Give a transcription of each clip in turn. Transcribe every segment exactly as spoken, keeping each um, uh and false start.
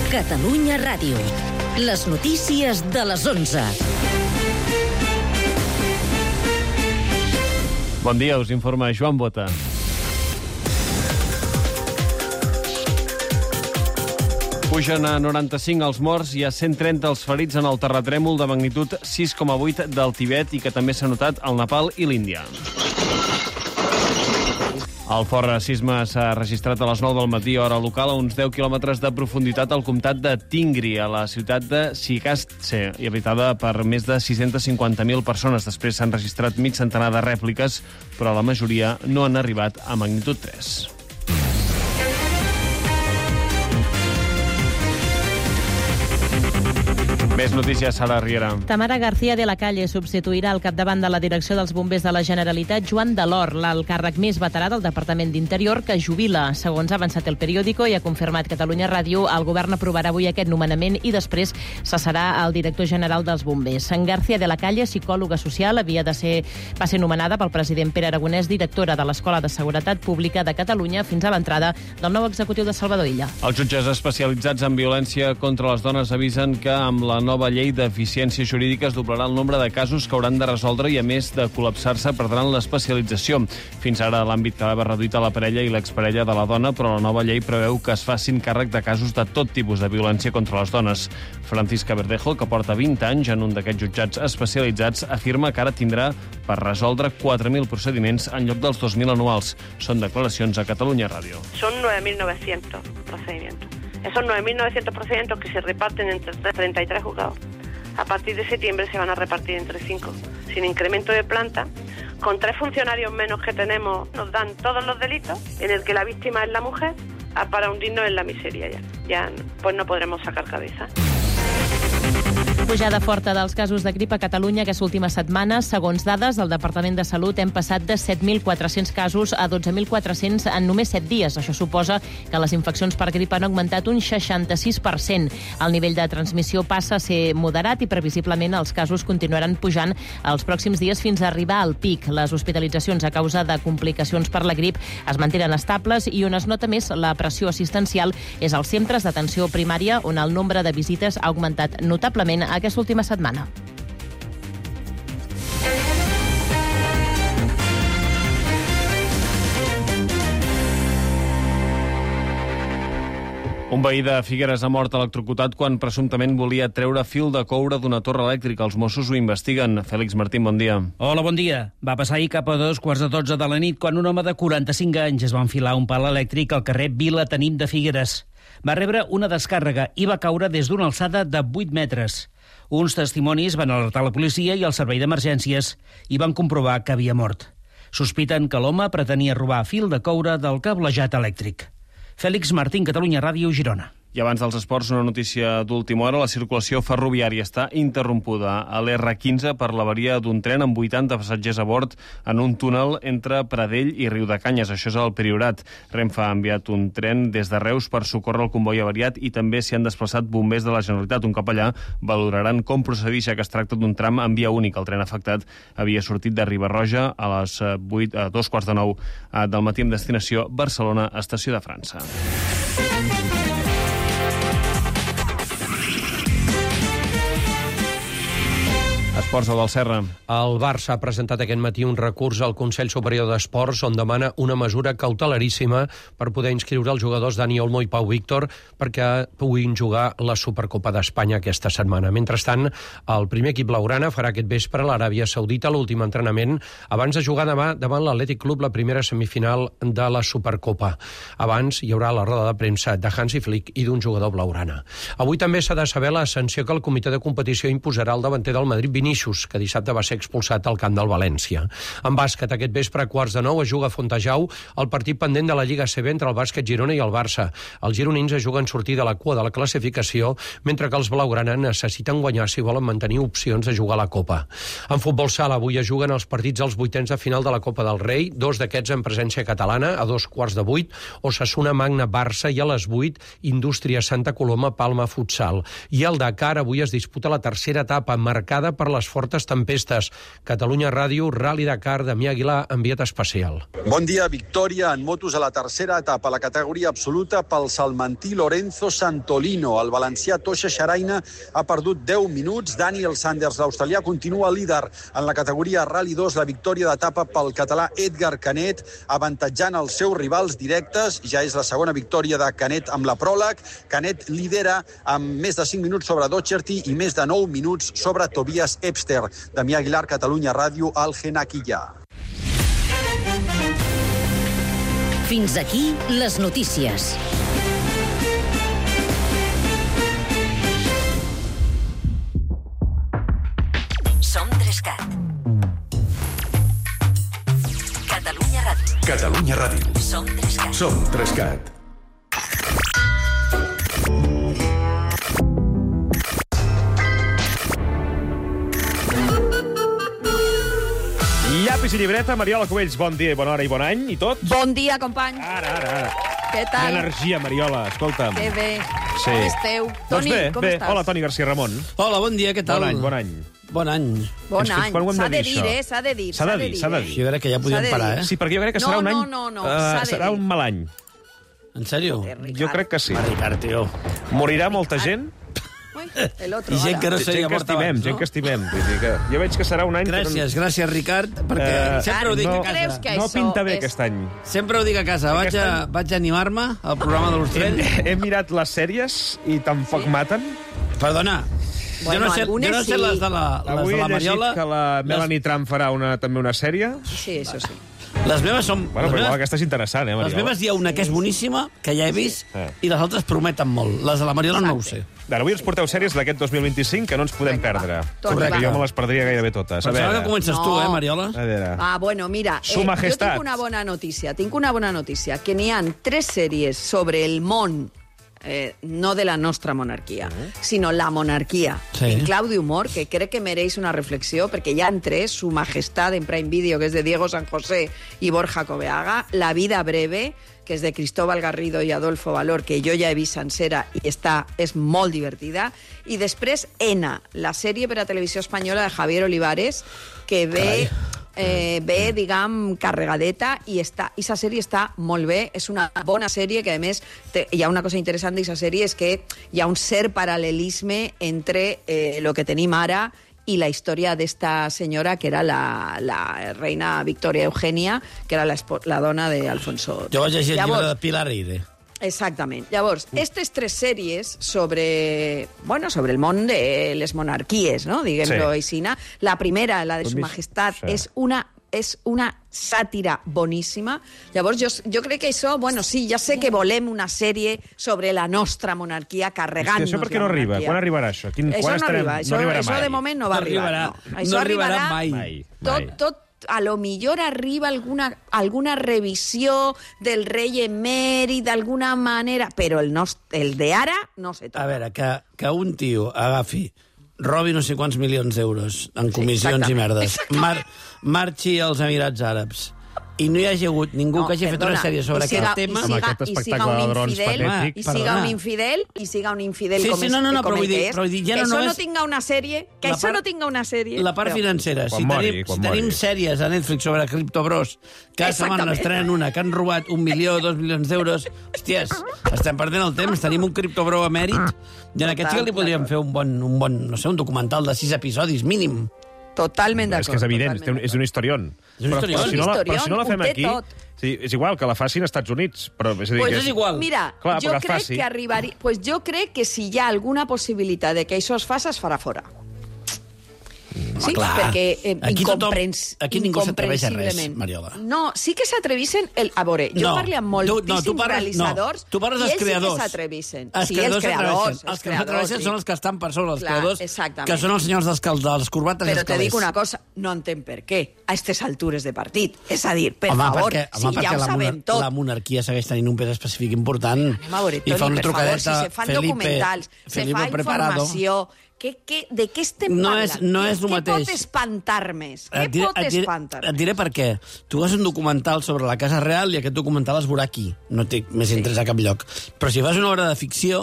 Catalunya Ràdio. Les notícies de les onze. Bon dia, us informa Joan Bota. Pugen a noranta-cinc els morts i a cent trenta els ferits en el terratrèmol de magnitud sis coma vuit del Tibet i que també s'ha notat al Nepal i l'Índia. El fort sisme s'ha registrat a les nou del matí, hora local, a uns deu quilòmetres de profunditat al comtat de Tingri, a la ciutat de Shikastse, i habitada per més de sis-centes cinquanta mil persones. Després s'han registrat mig centenar de rèpliques, però la majoria no han arribat a magnitud tres. Més notícies, Sara Riera. Tamara García de la Calle substituirà al capdavant de la direcció dels bombers de la Generalitat Joan Delor, l'alt càrrec més veterà del Departament d'Interior, que jubila. Segons ha avançat el periòdico i ha confirmat Catalunya Ràdio, el govern aprovarà avui aquest nomenament i després cessarà el director general dels bombers. En García de la Calle, psicòloga social, havia de ser, va ser nomenada pel president Pere Aragonès directora de l'Escola de Seguretat Pública de Catalunya fins a l'entrada del nou executiu de Salvador Illa. Els jutges especialitzats en violència contra les dones avisen que amb la nova llei d'eficiències jurídiques doblarà el nombre de casos que hauran de resoldre i, a més de col·lapsar-se, perdran l'especialització. Fins ara l'àmbit quedava reduït a la parella i l'exparella de la dona, però la nova llei preveu que es facin càrrec de casos de tot tipus de violència contra les dones. Francisca Verdejo, que porta vint anys en un d'aquests jutjats especialitzats, afirma que ara tindrà per resoldre quatre mil procediments en lloc dels dos mil anuals. Són declaracions a Catalunya Ràdio. Son nueve mil novecientos procedimientos. Esos nueve mil novecientos procedimientos que se reparten entre treinta y tres juzgados. A partir de septiembre se van a repartir entre cinco, sin incremento de planta. Con tres funcionarios menos que tenemos, nos dan todos los delitos, en el que la víctima es la mujer, para hundirnos en la miseria ya. Ya pues no podremos sacar cabeza. Pujada forta dels casos de grip a Catalunya aquesta última setmana. Segons dades del Departament de Salut, hem passat de set mil quatre-cents casos a dotze mil quatre-cents en només set dies. Això suposa que les infeccions per grip han augmentat un seixanta-sis per cent. El nivell de transmissió passa a ser moderat i previsiblement els casos continuaran pujant els pròxims dies fins a arribar al pic. Les hospitalitzacions a causa de complicacions per la grip es mantenen estables i on es nota més la pressió assistencial és als centres d'atenció primària, on el nombre de visites ha augmentat notablement aquesta última setmana. Un veí de Figueres ha mort electrocutat quan presumptament volia treure fil de coure d'una torre elèctrica. Els Mossos ho investiguen. Fèlix Martín, bon dia. Hola, bon dia. Va passar ahir cap a dos quarts de dotze de la nit quan un home de quaranta-cinc anys es va enfilar un pal elèctric al carrer Vila Tenim de Figueres. Va rebre una descàrrega i va caure des d'una alçada de vuit metres. Uns testimonis van alertar la policia i el servei d'emergències i van comprovar que havia mort. Sospiten que l'home pretenia robar fil de coure del cablejat elèctric. Fèlix Martín, Catalunya Ràdio, Girona. I abans dels esports, una notícia d'última hora. La circulació ferroviària està interrompuda a l'erre quinze per l'avaria d'un tren amb vuitanta passatgers a bord en un túnel entre Pradell i Riudecanyes. Això és el Priorat. Renfe ha enviat un tren des de Reus per socórrer el comboi avariat i també s'hi han desplaçat bombers de la Generalitat. Un cop allà valoraran com procedir, ja que es tracta d'un tram en via única. El tren afectat havia sortit de Riba-roja a les vuit, a dos quarts de nou del matí amb destinació Barcelona, estació de França. Esports del Serra. El Barça ha presentat aquest matí un recurs al Consell Superior d'Esports on demana una mesura cautelaríssima per poder inscriure els jugadors Dani Olmo i Pau Víctor perquè puguin jugar la Supercopa d'Espanya aquesta setmana. Mentrestant, el primer equip blaugrana farà aquest vespre a l'Aràbia Saudita l'últim entrenament abans de jugar demà davant l'Atlètic Club la primera semifinal de la Supercopa. Abans hi haurà la roda de premsa de Hansi Flick i d'un jugador blaugrana. Avui també s'ha de saber la sanció que el comitè de competició imposarà al davanter del Madrid, Vinícius, que dissabte va ser expulsat al camp del València. En bàsquet, aquest vespre a quarts de nou es juga a Fontejau el partit pendent de la Lliga A C B entre el bàsquet Girona i el Barça. Els gironins es juguen sortir de la cua de la classificació, mentre que els blaugrana necessiten guanyar si volen mantenir opcions de jugar a la Copa. En futbol sala, avui es juguen els partits als vuitens de final de la Copa del Rei, dos d'aquests en presència catalana, a dos quarts de vuit, Osasuna Magna Barça i a les vuit, Indústria Santa Coloma Palma Futsal. I el Dakar avui es disputa la tercera etapa, marcada per les les fortes tempestes. Catalunya Ràdio, Rally Dakar, Damià Aguilar, enviat especial. Bon dia, victòria en motos a la tercera etapa, la categoria absoluta pel salmantí Lorenzo Santolino. El valencià Toixa Xaraina ha perdut deu minuts. Daniel Sanders, l'australià, continua líder. En la categoria Rally dos, la victòria d'etapa pel català Edgar Canet, avantatjant els seus rivals directes. Ja és la segona victòria de Canet amb la pròleg. Canet lidera amb més de cinc minuts sobre Docherty i més de nou minuts sobre Tobias Epster. Damià Aguilar, Catalunya Ràdio, Algenaquilla. Fins aquí les notícies. Som Trescat. Catalunya Ràdio. Catalunya Ràdio. Som Trescat. Som Trescat. Llapis i llibreta, Mariola Cubells, bon dia, bona hora i bon any, i tot? Bon dia, company. Ara, ara, ara. Què tal? Quina energia, Mariola, escolta'm. Que bé. Sí. Com esteu? Doncs Toni, bé, com bé. estàs? Hola, Toni García Ramon. Hola, bon dia, què tal? Bon any, bon any. Bon any. Bon Ens- any. quan ho hem de S'ha de dir, dir, això? eh? S'ha de dir. S'ha de dir, s'ha de dir. Jo crec que ja S'ha podíem de parar, dir. eh? Sí, perquè jo crec que No, serà un no, any... no, no, eh, s'ha de serà dir. un mal any. En sèrio? Jo crec que sí. Va, Ricard, tio. Morirà molta gent Ui, el otro, I gent ara. que no gent seria que morta estimem, abans, gent no? que estimem. Vull dir que jo veig que serà un any... que no- Gràcies, gràcies, Ricard, perquè Eh, sempre ho dic no- a creus casa. que No això pinta bé és- aquest any. Sempre ho dic a casa. Vaig Aquest a, vaig a animar-me al programa de He, l'Ostrell. he mirat les sèries i tampoc maten. Perdona, Bueno, jo no sé, algunes jo no sé sí. les de la, les Avui de he la llegit Mariola. que la Melanie Trump farà una, també una sèrie. Sí, això sí. Les meves són... Bueno, les, però igual meves, aquesta és interessant, eh, les Mariola? meves hi ha una que és boníssima, que ja he vist, Sí. i les altres prometen molt. Les de la Mariola no ho sé. Ara, avui ens porteu sèries d'aquest dos mil vint-i-cinc que no ens podem Vinga, va. perdre. Toni, Correcte, va. jo me les perdria gairebé totes. A Pensava veure, que comences tu, No. eh, Mariola? a veure. Ah, bueno, mira, Su eh, jo Majestat. tinc una bona notícia. Tinc una bona notícia, que n'hi ha tres sèries sobre el món, eh, no de la nostra monarquia, sinó la monarquia, Sí. en clau d'humor, que crec que mereix una reflexió, perquè hi ha tres, Su Majestat en Prime Video, que és de Diego San José i Borja Coveaga, La vida breve, que és de Cristóbal Garrido i Adolfo Valor, que jo ja he vist sencera i està, és molt divertida, i després Ena, la sèrie per a televisió espanyola de Javier Olivares, que ve... Eh, ve, diguem, carregadeta i està, i sa sèrie està molt bé, és una bona sèrie que, a més, té, hi ha una cosa interessant d'aquesta sèrie, és que hi ha un cert paral·lelisme entre eh, lo que tenim ara i la història d'esta senyora, que era la, la reina Victoria Eugènia, que era la, la dona d'Alfonso. Jo vaig llegir el Llavors, llibre de Pilar Eire. Exactament. Llavors, aquestes tres sèries sobre, bueno, sobre el món de les monarquies, no? Diguem-lo Sí. així. La primera, la de Su Majestat, Sí. és una és una sàtira boníssima. Llavors, jo, jo crec que això, bueno, sí, ja sé que volem una sèrie sobre la nostra monarquia, carregant-nos Això per què la no arriba? monarquia. Quan arribarà això? Quin, Això quan no estarem? arriba, això, no arribarà això mai. de moment no va No arribar. arribarà. No. Això No arribarà arribarà mai. Mai, tot, mai. tot, a lo millor arriba alguna, alguna revisió del rei emèrit d'alguna manera, però el, nost- el de ara no se toca. A veure, que, que un tio agafi, robi no sé quants milions d'euros en comissions i exactament, merdes, mar, marxi als Emirats Àrabs i no hi hagi hagut ningú No, que hagi fet perdona, una sèrie sobre i siga- aquest tema... i Amb siga, aquest i siga espectacle un de drons infidel, patètic. i siga Perdona. un infidel, i siga un infidel Sí, com sí, és, no, no, no, com però vull el que dir- és. però vull dir, ja que no això no només- tinga una sèrie, que La això part- no tinga una sèrie. La part però- financera. Quan Si, mori, tenim, quan si tenim mori. sèries a Netflix sobre criptobros, cada setmana Exactament. n'estrenen una, que han robat un milió, dos milions d'euros, hòsties, estem perdent el temps, tenim un criptobro emèrit, i en aquest sí que li podríem fer un bon, un bon, no sé, un documental de sis episodis, mínim. Totalment d'acord. És que és evident, és, totalment un, és un historión. És un Però, historión. però, si no la, És un però si no la fem historión, ho té aquí... tot. Sí, és igual que la facin als Estats Units. Però, és a dir, Pues que és igual. Mira, Clar, jo però que crec faci. que arribaria... Pues jo crec que si hi ha alguna possibilitat de que això es faci, es farà fora. Sí, clar. perquè eh, Aquí tothom- incomprens... aquí ningú s'atreveix a res, incomprensiblement. Mariola. No, sí que s'atreveixen... El... A veure, jo No, parlo amb tu- moltíssims no, tu parles- realitzadors no, tu parles i dels ells creadors. sí que s'atreveixen. Els Sí, creadors els creadors. s'atreveixen. Els que no s'atreveixen sí. són els que estan per sobre, els Clar, creadors, exactament. que són els senyors dels, cal- dels corbates i Però els te calés. dic una cosa, no entenc per què, a aquestes altures de partit. És a dir, per home, favor, perquè, home, si ja perquè ho la, sabem monar tot. la monarquia segueix tenint un pes específic important. Anem a veure, I fa Toni, una per favor, trucadeta, si se fan Felipe, documentals, se Felipe fa preparado. informació... Que, que, de què estem No parlant? és- no Què- és el què mateix. pot espantar més? Què Et diré, pot et, diré, espantar et diré per què. Tu fas un documental sobre la Casa Real i aquest documental es veurà aquí. No té més interès a cap lloc. Però si fas una obra de ficció,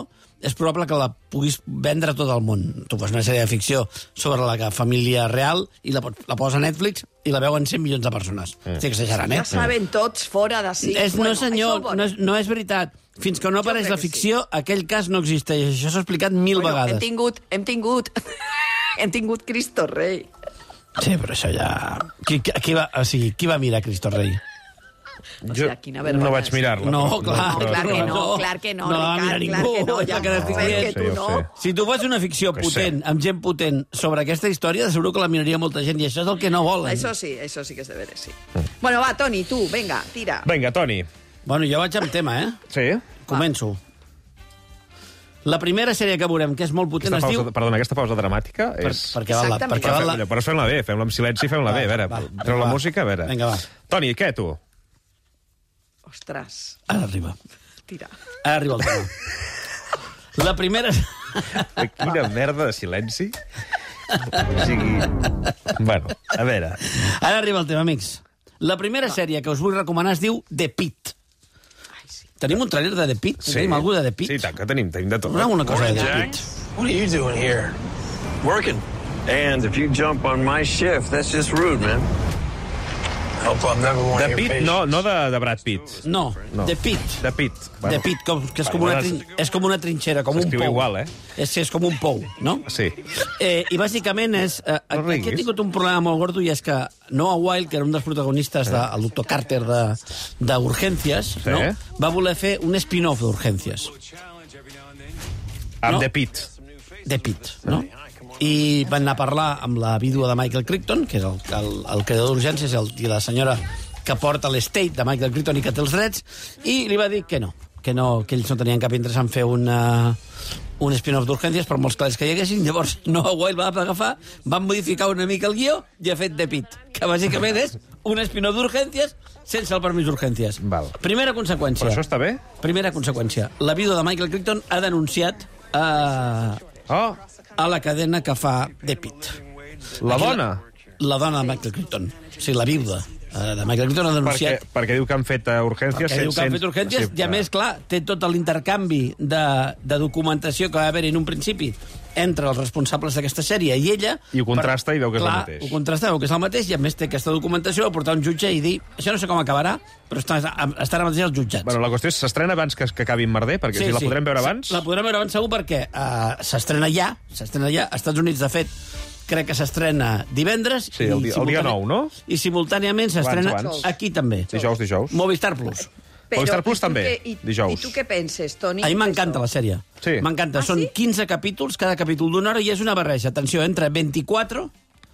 és probable que la puguis vendre a tot el món. Tu fas una sèrie de ficció sobre la família real i la, la poses a Netflix i la veuen cent milions de persones. Mm. Estic exagerant, eh? Ja saben tots fora d'ací. És, bueno, no, senyor, no és, no és veritat. Fins que no apareix la ficció, sí. aquell cas no existeix. Això s'ha explicat mil bueno, vegades. Hem tingut, hem tingut, hem tingut Cristo Rei. Sí, però això ja... Qui, qui, va, o sigui, qui va mirar Cristo Rei? O sea, quina vergonya. No vaig mirar-la. No, però, clar, no, clar que no, clar que no, no la va mirar Ricard, ningú. clar que no, ja que no, que tu sí, no. sí. Si tu fas una ficció Que potent, sé. amb gent potent, sobre aquesta història, segur que la miraria molta gent, i això és el que no volen. Això sí, això sí que és de veres, sí. Bueno, va, Toni, tu, venga, tira. Vinga, Toni. Bueno, jo vaig amb tema, eh? Sí? Començo. La primera sèrie que veurem, que és molt potent, Aquesta es pausa, diu... perdona, aquesta pausa dramàtica Per, és... perquè val la... Exactament. Perquè val la... Però, però fem-la bé, fem-la amb silenci i fem-la bé. A veure, Va, treu la va. música, a veure. Vinga, va. Toni, què, tu? Ostres, Ara arriba. tira. Ara arriba el tema. La primera... Quina merda de silenci. O sigui... Bueno, a veure... Ara arriba el tema, amics. La primera sèrie que us vull recomanar es diu The Pit. Tenim un trailer de The Pit? Sí. Tenim algú de The Pit? Sí, tant que tenim, tenim de tot. Posem una cosa de The Jack, Pit. what are you doing here? Working. And if you jump on my shift, that's just rude, man. Hope I'm never one De of your Pitt, patients. no, no de, de Brad Pitt. No, No. The Pit. De Pitt. The Pit, com, que és com, Bueno, una trin, és com una trinxera, com un s'escriu pou. igual, eh? És, és com un pou, no? Sí. Eh, I bàsicament és... Eh, No aquí riguis. he tingut un problema molt gordo i és que Noah Wild, que era un dels protagonistes del doctor Carter d'Urgències, Sí. no? va voler fer un spin-off d'Urgències. Amb No. The Pitt. The Pit, no? I van anar a parlar amb la vídua de Michael Crichton, que és el, el, el creador d'Urgències, i, el, i la senyora que porta l'estate de Michael Crichton i que té els drets, i li va dir que no, que, no, que ells no tenien cap interès en fer una, un spin-off d'Urgències, per molts calés que hi haguessin. Llavors Noah Wild va agafar, van modificar una mica el guió i ha fet The Pit, que bàsicament és un spin-off d'Urgències sense el permís d'Urgències. Val. Primera conseqüència. Però això està bé? Primera conseqüència. La vídua de Michael Crichton ha denunciat a, Oh, a la cadena que fa The Pit. la Aquí dona. La, la dona de Michael Crichton. O sigui, la viuda eh, de Michael Crichton ha Perquè, denunciat... perquè diu que han fet uh, urgències... Perquè diu que han fet urgències, i a més, clar, té tot l'intercanvi de, de documentació que va haver en un principi entre els responsables d'aquesta sèrie i ella... I ho contrasta i veu que és el clar, mateix. ho contrasta, veu que és el mateix, i a més té aquesta documentació, va portar un jutge i dir, això no sé com acabarà, però està, està ara mateix als jutjats. Bueno, la qüestió és, s'estrena abans que, que acabi en merder? Perquè sí, si la podrem veure abans... La podrem veure abans segur perquè uh, s'estrena ja, s'estrena ja, als Estats Units, de fet, crec que s'estrena divendres. Sí, el dia- el dia nou, no? I simultàniament s'estrena Abans, abans. aquí també. Dijous, dijous. Movistar Plus. Movistar Plus i tu també, què- i, dijous. I tu què penses, Toni? A mi m'encanta la sèrie. Sí. M'encanta. Ah, Són sí? quinze capítols, cada capítol d'una hora, i és una barreja, atenció, entre vint-i-quatre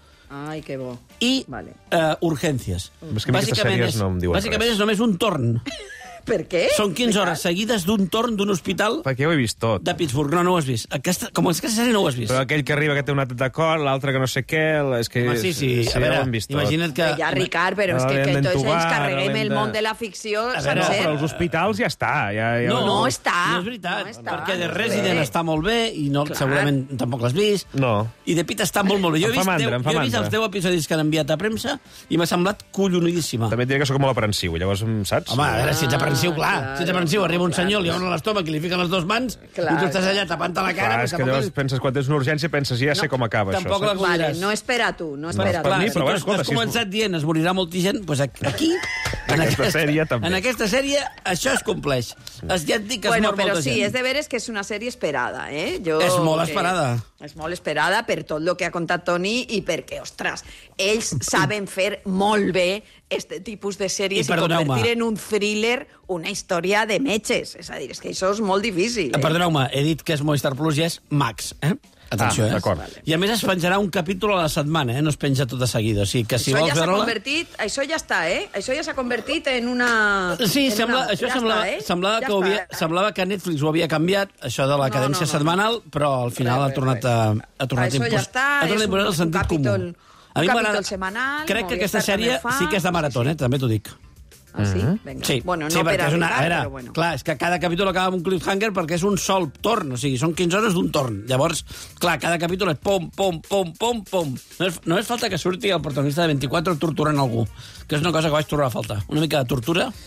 Ai, que bo. i Vale. uh, urgències. És que a mi aquestes sèries no em diuen bàsicament res. és només un torn. Per què? Són quinze hores seguides d'un torn d'un hospital Perquè ho he vist tot. de Pittsburgh. No, no ho has vist. Aquesta, com és que aquesta sèrie no ho has vist. Però aquell que arriba que té un atac de cor, l'altre que no sé què... És que, Home, sí, sí. sí A veure, ja ho hem vist tot. imagina't que... Ja, Ricard, però és que, L'hem que tots d'entubar, ens carreguem l'hem el de- món de la ficció No, sencer. però als hospitals ja està. Ja, ja... No, No està. No és veritat, No està, perquè The no Resident sé. està molt bé i no, Clar. segurament tampoc l'has vist. No. I The Pit està molt, molt bé. Jo he Em fa vist, mandra, deu, em fa jo he vist mandra. els deu episodis que han enviat a premsa i m'ha semblat collonidíssima. També et diré que sóc molt aprensiu, llavors, saps? Home, a veure, si ets aprensiu, clar. claro, Si ets aprensiu, arriba un claro, senyor, li obre l'estómac i li fica les dues mans Clar, i tu estàs clar. allà tapant-te la cara. Clar, però és que tampoc- llavors penses, quan tens una urgència, penses, ja sé com acaba això. tampoc la saps? Vale, colliràs. no espera tu, no espera per Clar, mi, tu. si però tu bueno, has, escolta, has si és- començat dient es morirà molta gent, doncs aquí... En aquesta sèrie també. En aquesta sèrie això es compleix. Es, ja et dic que es Bueno, mor però molta sí, gent. és de veres que és una sèrie esperada, eh? Jo, És molt que- esperada. És molt esperada per tot el que ha contat Toni i perquè, ostres, ells saben fer molt bé este tipus de sèries I i, perdoneu-me. convertir en un thriller una història de metges. És a dir, és que això és molt difícil. Eh, Eh? Perdoneu-me, he dit que és Movistar Plus i és Max, eh? Atenció, Ah, eh? d'acord. I a més es penjarà un capítol a la setmana, eh? No es penja tot de seguida. O sigui que si Això vols ja s'ha veure-la... convertit, això ja està, eh? Això ja s'ha convertit en una... Sí, en sembla, una... això ja semblava, està, eh? semblava, ja que ho havia, està. semblava que Netflix ho havia canviat, això de la No, cadència no, no, setmanal, però al final Res, ha res, tornat a, ha tornat Això a ja impos- està, ha tornat és a imposar un- el sentit un capítol- comú. un A mi capítol m'agrada- setmanal, Crec que aquesta Movistar sèrie també fa, sí que és de marató, eh? També t'ho dic. Ah, sí? Vinga. Sí, Bueno, no sí, per perquè és una, arribar, a veure, però bueno. clar, és que cada capítol acaba amb un cliffhanger perquè és un sol torn, o sigui, són quinze hores d'un torn. Llavors, clar, cada capítol és pom, pom, pom, pom, pom. No és, no és falta que surti el protagonista de vint-i-quatre torturant algú, que és una cosa que vaig trobar a faltar. Una mica de tortura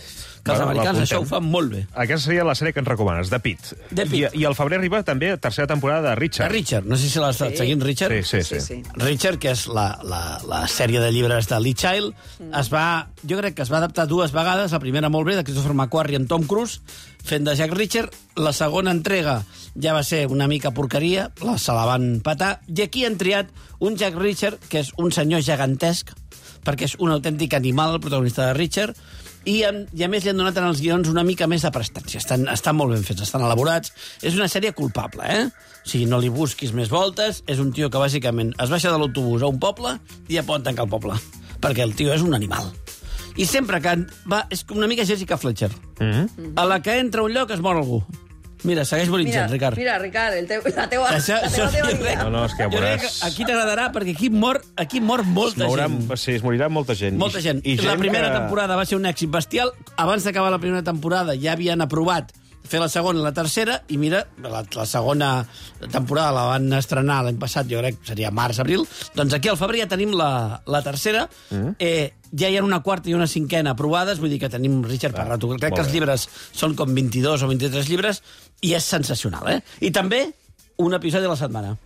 que els Bueno, americans l'apuntem. això ho fan molt bé. Aquesta seria la sèrie que ens recomanes, de Pitt. The Pitt. I, I al febrer arriba també tercera temporada de Richard. De Richard, no sé si l'has estat seguint, Richard. Sí, sí, sí. Sí, sí. Richard, que és la, la, la sèrie de llibres de Lee Child, es va, jo crec que es va adaptar dues vegades, la primera molt bé, de Christopher McQuarrie en Tom Cruise, fent de Jack Richard, la segona entrega ja va ser una mica porqueria, la, se la van patar, i aquí han triat un Jack Richard, que és un senyor gegantesc, perquè és un autèntic animal, el protagonista de Richard, i, i a més li han donat en els guions una mica més de prestància. Estan, estan molt ben fets, estan elaborats. És una sèrie culpable, eh? O sigui, no li busquis més voltes. És un tio que, bàsicament, es baixa de l'autobús a un poble i ja pot tancar el poble. Perquè el tio és un animal. I sempre que va... És com una mica Jessica Fletcher. Mm-hmm. A la que entra a un lloc es mor algú. Mira, segueix bonitzant, Ricard. Mira, Ricard, el teu, la teua, Això, la això, teva teoria. No, no, és que jo crec veuràs... que aquí t'agradarà perquè aquí mor, aquí mor molta Mourà, gent. sí, es morirà molta gent. Molta gent. I, i gent la primera que... temporada va ser un èxit bestial. Abans d'acabar la primera temporada ja havien aprovat fer la segona i la tercera, i mira, la, la segona temporada la van estrenar l'any passat, jo crec que seria març-abril, doncs aquí al febrer ja tenim la, la tercera, mm. eh, ja hi ha una quarta i una cinquena aprovades, vull dir que tenim Richard per rato. Crec que els llibres són com vint-i-dos o vint-i-tres llibres, i és sensacional, eh? I també un episodi a la setmana.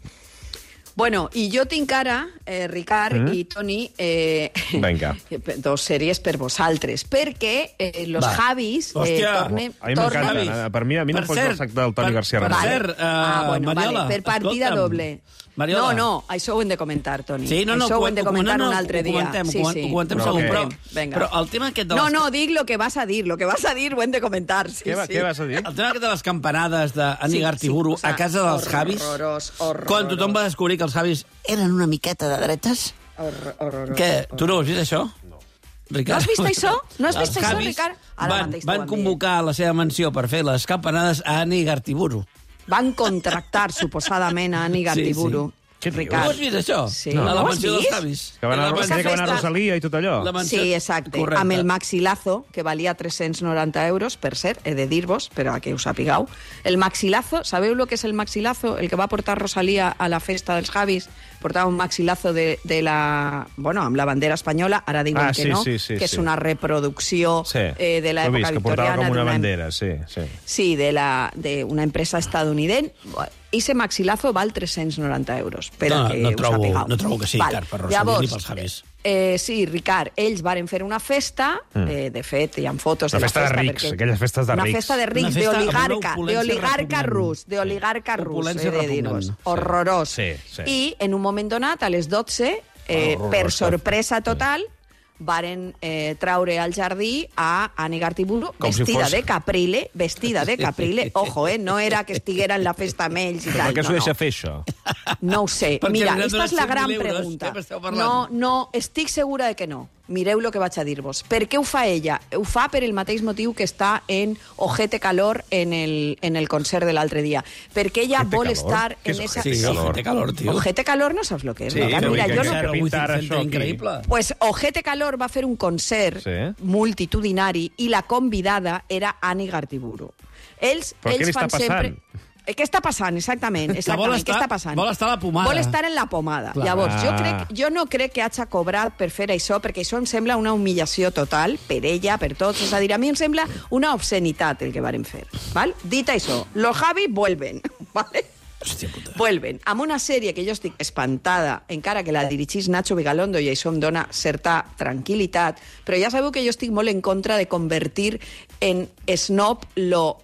Bueno, i jo tinc ara, eh, Ricard mm. i Toni, eh, Vinga. dos sèries per vosaltres, perquè eh, los Va. Javis eh, Hòstia. tornen... A mi m'encanten. Per mi, a mi no em pots el sac del Toni García per Ramírez. cert, uh, Ah, bueno, Mariola, vale, per partida escolta'm. doble. Mariola. No, no, això ho hem de comentar, Toni. Sí, no, no, això ho hem de comentar no, no, un altre ho dia. comentem, sí, ho sí. comentem Però segur, què? però, Vinga. però el tema aquest de No, les... no, dic lo que vas a dir, lo que vas a dir ho hem de comentar. Sí, Què, va, sí. què vas a dir? El tema aquest de les campanades d'Ani Sí, Gartiburu sí, o sea, a casa dels Javis, horrorós, horrorós. quan tothom va descobrir que els Javis eren una miqueta de dretes. Horror, horrorós. Què? Tu no ho has vist, això? No. No has vist això? No has Els vist això, Javis Ricard? Ara van, mateix t'ho van han convocar a la seva mansió per fer les campanades a Ani Gartiburu. Van contractar, suposadament, a Ani Gartiburu. Sí, Què dius? Tu has vist això? Sí. A la No ho has mansió dels vist? Javis. Que van a, La que mansió- van a festa- Rosalia i tot allò. La mansió- Sí, exacte. Correcte. Amb el maxilazo, que valia tres-cents noranta euros, per cert, he de dir-vos, però a que us sapigueu. El maxilazo, sabeu lo que és el maxilazo? El que va portar Rosalía a la festa dels Javis, portava un maxilazo de, de la... Bueno, amb la bandera espanyola, ara diuen Ah, que sí, no, sí, sí, que sí. és una reproducció Sí, eh, de l'he l'època vist, que portava victoriana. com una d'una em- bandera, sí, sí. Sí, de, la, de una empresa estadounidense. Ese maxilazo val tres-cents noranta euros. Per No, a que no us trobo- sapigueu. no trobo que sigui car per Rosalía Llavors, ni pels Javis. Eh, sí, Ricard, ells varen fer una festa, mm. eh, de fet, hi ha fotos Una de la festa de festa. rics, perquè- aquelles festes de una rics. festa de Una rics, festa amb una d'oligarca, opulència d'oligarca repugnant. rus, d'oligarca rus, Opulència he de repugnant. dir-vos. Sí. Horrorós. Sí, sí. I en un moment donat, a les dotze, eh, Horrorós, per tot. sorpresa total, varen eh, traure al jardí a Ani Gartiburu Com si vestida fos- de caprile, vestida de caprile, ojo, eh, no era que estiguera en la festa amb ells i Però per tal. què s'ho no, deixa no. fer, això? No ho sé. Perquè Mira, li han esta donat és la cent gran mil euros. pregunta. Què m'esteu parlant? No, no, estic segura de que no. Mireu el que vaig a dir-vos. Per què ho fa ella? Ho fa per el mateix motiu que està en Ojete Calor en el, en el concert de l'altre dia. Perquè ella Ojete vol Calor? estar Què és en esa... Ojete Sí, Calor? Ojete Calor, tio. Ojete Calor no saps el que és. Sí, Ricard? però Mira, que- jo que- no... que pinta ara això aquí? increïble. Pues Ojete Calor va fer un concert Sí. multitudinari i la convidada era Ani Gartiburu. Ells, Però què ells li fan està sempre... passant? Eh, Què està passant, exactament? exactament. vol Què estar- està passant? vol estar a la pomada. Vol estar en la pomada. Clar. Llavors, jo, Ah. crec, jo no crec que hagi cobrat per fer això, perquè això em sembla una humillació total per ella, per tots. És a dir, a mi em sembla una obscenitat el que varen fer. Val? Dit això, los Javi vuelven. ¿Vale? Hòstia puta. Vuelven amb una sèrie que jo estic espantada, encara que la dirigís Nacho Vigalondo i això em dona certa tranquil·litat, però ja sabeu que jo estic molt en contra de convertir en snob lo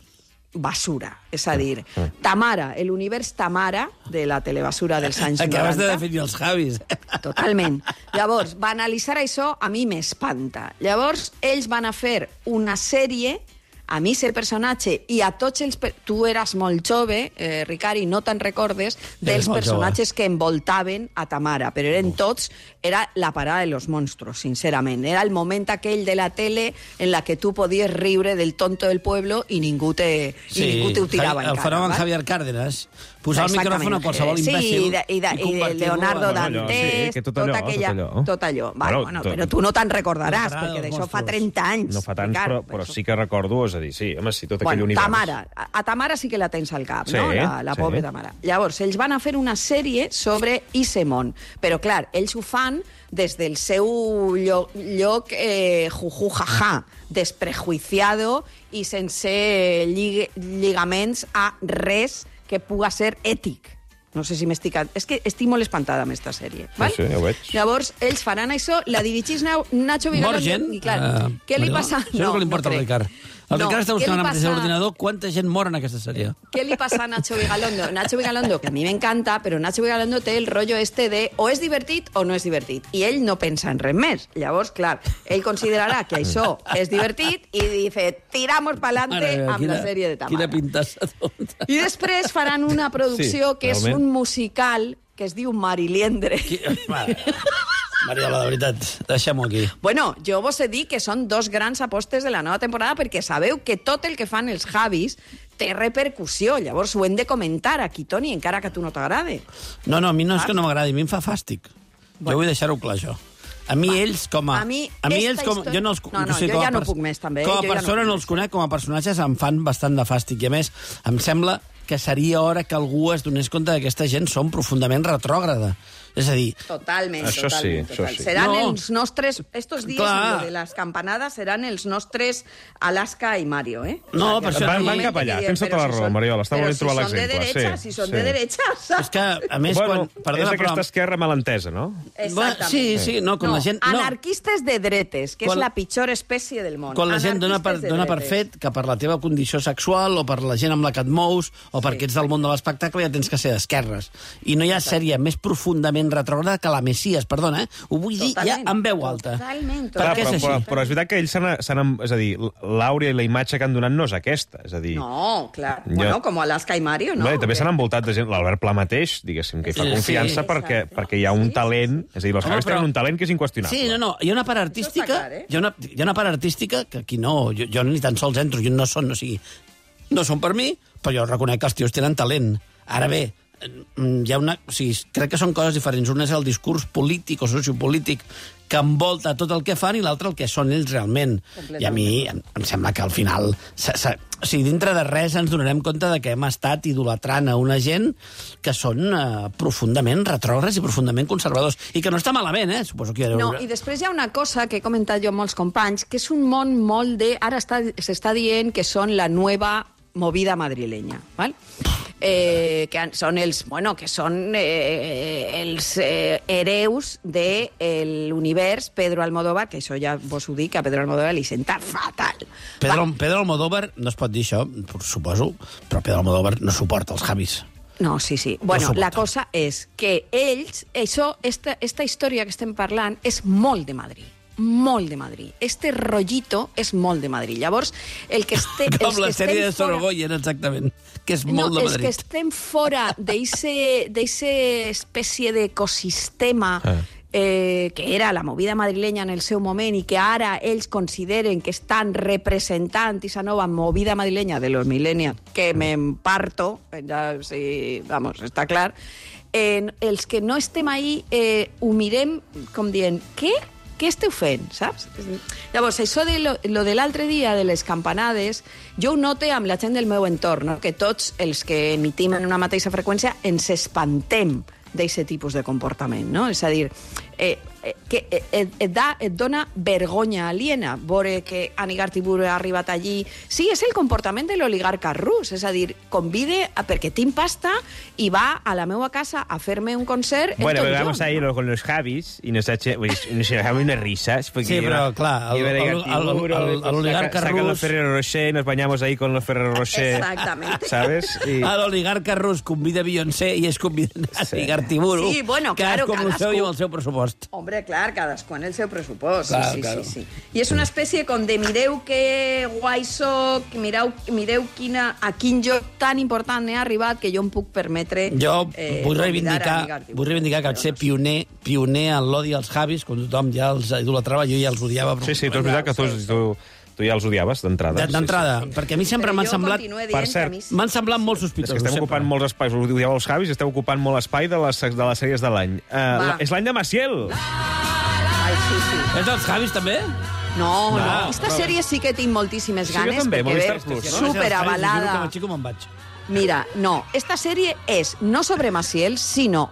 basura. És a dir, Tamara, el univers Tamara de la telebasura dels anys Acabes de noranta. definir els Javis. Totalment. Llavors, banalitzar això a mi m'espanta. Llavors, ells van a fer una sèrie, a mi ser personatge, i a tots els... Per... Tu eres molt jove, eh, Ricard, i no te'n recordes dels molt personatges que envoltaven a Tamara, però eren tots... Era la parada de los monstruos, sincerament. Era el moment aquell de la tele en la que tu podies riure del tonto del pueblo i ningú te, i ningú te ho tirava el en cara. fenomen val? Javier Cárdenas. posar el micròfon a qualsevol imbècil sí, i, de, i, de, i, i Leonardo Dantes, sí, tot tota allò, aquella, tot allò. Tot allò. Va, Bueno, bueno, tot- però tu no te'n recordaràs, No, perquè els d'això fa monstruos. trenta anys. No fa tants, Ricard, però, però això. sí que recordo, és a dir, sí, home, sí, tot aquell Bueno, univers. Tamara, a, a Tamara sí que la tens al cap, Sí, no? La, la sí. pobra Tamara. Llavors, ells van a fer una sèrie sobre Isemon, però, clar, ells ho fan des del seu lloc, lloc eh, juju jaja, desprejuiciado i sense llig lligaments a res que puga ser ètic. No sé si m'estic... És que estic molt espantada amb aquesta sèrie. Val? Sí, sí, ja ho veig. Llavors, ells faran això, la dirigís Nacho Vigalondo... Mor gent? I, clar, Uh, què li Mariola? passa? Això no, que li importa al crec. Ricard. El No, Ricard està què buscant li ara mateix a passa- l'ordinador quanta gent mor en aquesta sèrie. ¿Qué le pasa a Nacho Vigalondo? Nacho Vigalondo, que a mi m'encanta, però Nacho Vigalondo té el rotllo este de o és divertit o no és divertit. I ell no pensa en res més. Llavors, clar, ell considerarà que això és divertit i dice, tiramos pa'lante Mare meva, amb quina- la sèrie de Tamara. Quina pintassa tonta. I després faran una producció Sí, que és realment. un musical que es diu Mariliendre. Qui- Va, Mariola, de veritat, deixem-ho aquí. Bueno, jo vos he dit que són dos grans apostes de la nova temporada perquè sabeu que tot el que fan els Javis té repercussió. Llavors ho hem de comentar aquí, Toni, encara que a tu no t'agrade. No, no, a mi no és que no m'agradi, a mi em fa fàstic. Jo vull deixar-ho clar, això. A mi Va. ells com a... A mi a mi esta ells com... història- Jo no els, No, no, o sigui, jo com a ja no pers- puc més, també, Com a jo ja no persona puc no més. els conec, com a personatges em fan bastant de fàstic. I a més, em sembla que seria hora que algú es donés compte que aquesta gent són profundament retrògrada. És a dir, Totalment, Això sí, totalment. això total. sí. Seran No. els nostres... Estos dies, Clar. lo de les campanades, seran els nostres Alaska i Mario, eh? No, O per sea, això que dic- Van cap allà, diríem, tens tota però la si raó, són- Mariola, està però molt si trobar són de l'exemple, derecha, sí, si són sí. de derecha, és saps? que, a més, Bueno, quan... és Perdona, aquesta però... esquerra malentesa, no? Exactament. Sí, sí, no, quan no, la gent... No. anarquistes de dretes, que Quan- és la pitjor espècie del món. Quan la gent dona per, Anarquistes de dona per dretes. fet que per la teva condició sexual o per la gent amb la que et mous o perquè ets del món de l'espectacle ja tens que ser d'esquerres. I no hi ha sèrie més profundament retrògrada que la Messias, perdona, eh? Ho vull dir ja Totalment, en veu alta. Totalment. Per Clar, què és però, així? però, però és veritat que ells s'han... s'han- És a dir, l'àurea i la imatge que han donat no és aquesta. És a dir, No, clar. Ja. Bueno, com Alaska i Mario, no? no, i també s'han envoltat de gent. L'Albert Pla mateix, diguéssim, que hi fa Sí, confiança sí. perquè, Exacte. perquè hi ha un Sí, talent... És a dir, els Home, Javis però- tenen un talent que és inqüestionable. Sí, no, no, hi ha una part artística, clar, eh? hi, ha una, hi ha una part artística que aquí no, jo, jo ni tan sols entro, jo no són, o sigui, no són per mi, però jo reconec que els tios tenen talent. Ara bé, hi ha una... O sigui, crec que són coses diferents. Un és el discurs polític o sociopolític que envolta tot el que fan i l'altre el que són ells realment. I a mi em, em sembla que al final... Se, se, o sigui, dintre de res ens donarem compte de que hem estat idolatrant a una gent que són eh, profundament retrògrads i profundament conservadors. I que no està malament, eh? Suposo que hi ha... No, i després hi ha una cosa que he comentat jo amb molts companys, que és un món molt de... Ara s'està dient que són la nova movida madrileña, ¿vale? Eh, que són els, bueno, que són eh, els eh, hereus de l'univers Pedro Almodóvar, que això ja vos ho dic, que a Pedro Almodóvar li senta fatal. Pedro, Pedro Almodóvar, no es pot dir això, suposo, però Pedro Almodóvar no suporta els Javis. No, sí, sí. Bueno, suporta. la cosa és que ells, això, esta, esta història que estem parlant és molt de Madrid. Molt de Madrid. Este rollito és molt de Madrid. Llavors, el que este, Com els la que sèrie estem de fora- Sorogoyen, exactament, que és molt no, de els que Madrid. estem fora d'eixa espècie d'ecosistema Ah. eh, que era la movida madrileña en el seu moment i que ara ells consideren que estan representant aquesta nova movida madrileña de los millennials, que me'n parto, ja, sí, vamos, està clar, eh, els que no estem ahí eh, ho mirem com dient, què? Què esteu fent, saps? Llavors, això de lo, lo de l'altre dia, de les campanades, jo ho note amb la gent del meu entorn, no? Que tots els que emitim en una mateixa freqüència ens espantem d'aquest tipus de comportament, no? És a dir, eh, eh, que et, et, da, et dona vergonya aliena veure que Anigartiburu ha arribat allí. Sí, és el comportament de l'oligarca rus, és a dir, convide a, perquè tinc pasta i va a la meva casa a fer-me un concert Bueno, Elton pero vamos John. a ir con los Javis y nos, eche, pues, nos echamos unas risas. Porque Sí, pero, claro, iba el- de el- Gartiburu, el- el- pues, el oligarca saca- sacan rus. los Ferrero Rocher, nos bañamos ahí con los Ferrero Rocher. Exactamente. ¿Sabes? Y... Ah, l'oligarca rus convida Beyoncé i és convidat a Sí. Gartiburu. Sí, bueno, claro, cadascú amb el seu cadascú. i amb el seu pressupost. Hombre, clar, cadascú en el seu pressupost. Claro, sí, sí, claro. sí, sí. I és una espècie com de mireu que guai soc, mireu, mireu quina, a quin lloc tan important he arribat que jo em puc permetre... Jo eh, vull convidar a reivindicar, Anigartiburu. vull reivindicar que vaig ser pioner, pioner en l'odi als Javis, quan tothom ja els idolatrava, jo ja els odiava. Sí, sí, tu és veritat que tu, tu, Tu ja els odiaves, d'entrada. D'entrada, sí, sí. perquè a mi sempre m'han semblat... Per cert, m'han semblat molt sospitosos. És que estem ocupant sempre. molts espais, ho dieu els Javis, esteu ocupant molt espai de les, de les sèries de l'any. Uh, és l'any de Maciel! Ai, sí, sí. És dels Javis, també? No, no, no. Esta Però... sèrie sí que tinc moltíssimes Sí, ganes. jo també, perquè Movistar ve Plus, no? Superavalada. Jo que me'n vaig. Mira, no, esta sèrie és no sobre Maciel, sinó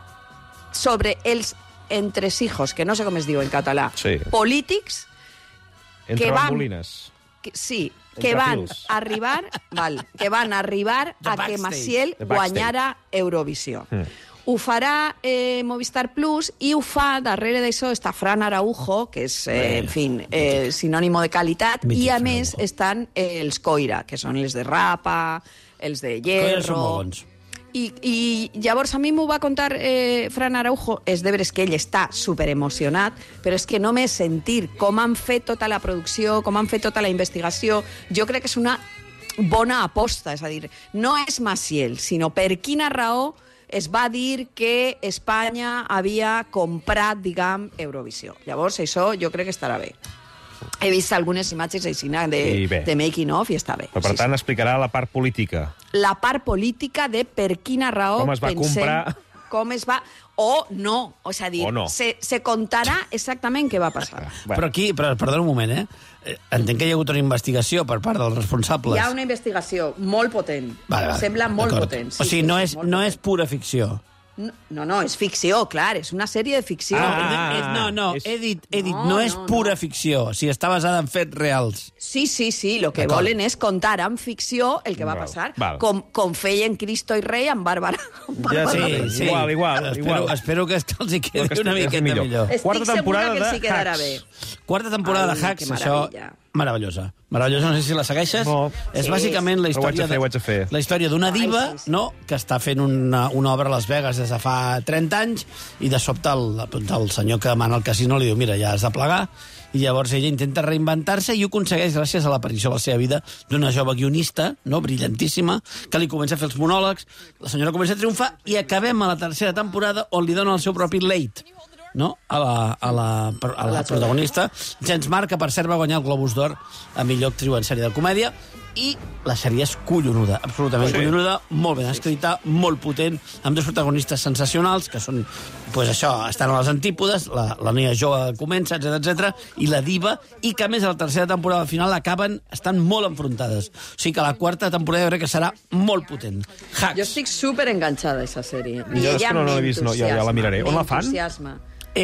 sobre els entresijos, que no sé com es diu en català, Sí. polítics Entre que van... bambolines. Que, sí, que Entre van fils. arribar, val, que van arribar The a que backstage. Maciel The backstage. guanyara Eurovisió. Mm. Ho farà eh, Movistar Plus i ho fa, darrere d'això està Fran Araujo, que és, eh, en fi, eh, sinònimo de qualitat, Mític, i a Fran més Araujo. estan eh, els Coira, que són els de Rapa, els de Coira són molt Hierro... bons. I, I llavors a mi m'ho va contar eh, Fran Araujo, és de veres que ell està superemocionat, però és que només sentir com han fet tota la producció, com han fet tota la investigació, jo crec que és una bona aposta, és a dir, no és Maciel, sinó per quina raó es va dir que Espanya havia comprat, diguem, Eurovisió. Llavors, això jo crec que estarà bé. He vist algunes imatges així de, de making of i està bé. Però, per sí, tant, sí. explicarà la part política. La part política de per quina raó Com es va pensem, comprar. com es va... O no, o és a dir, O no. se, se contarà exactament què va passar. Bueno. Però aquí, però, perdona un moment, eh? Eh, Entenc que hi ha hagut una investigació per part dels responsables. Hi ha una investigació molt potent. Vale, vale, Sembla molt d'acord. potent. O sigui, sí, no, sí, és, molt no potent. és pura ficció. No, no, és ficció, clar, és una sèrie de ficció. No, Ah, és, no, no, és- he dit, he dit No, no, és no, pura no. ficció. O sigui, està basada en fets reals. Sí, sí, sí, el que D'acord. volen és contar en ficció el que va Val, passar, val. com, com feien Cristo i Rei amb Bàrbara. Ja Sí, sí, sí. igual, igual, espero, igual. Espero que, que els hi No, quedi que una estigui miqueta millor. millor. Estic Quarta segura temporada que els hi de quedarà Hacks. bé. Quarta temporada Ai, de Hacks, que això... meravella. Meravellosa. Meravellosa, no sé si la segueixes. No. És Sí. bàsicament la Però ho haig història de fer, ho haig de fer. la història d'una Ai, diva, sí, sí. no?, que està fent una, una obra a Las Vegas des de fa trenta anys i de sobte el, el senyor que mana al casino li diu mira, ja has de plegar, i llavors ella intenta reinventar-se i ho aconsegueix gràcies a l'aparició a la seva vida d'una jove guionista, no, brillantíssima, que li comença a fer els monòlegs, la senyora comença a triomfar i acabem a la tercera temporada on li dona el seu propi late, no? a la, a la, a la protagonista. Gens Marc, que per cert va guanyar el Globus d'Or a millor actriu en sèrie de comèdia, i la sèrie és collonuda, absolutament Sí. collonuda, molt ben escrita, molt potent, amb dos protagonistes sensacionals, que són, pues això, estan a les antípodes, la, la noia jove comença, etcètera, etcètera, i la diva, i que a més a la tercera temporada al final acaben, estan molt enfrontades. O sigui que la quarta temporada jo crec que serà molt potent. Hacks. Jo estic super enganxada a aquesta sèrie. Jo és ella que no l'he vist, no, ja- ja la miraré. On la fan? m'entusiasma.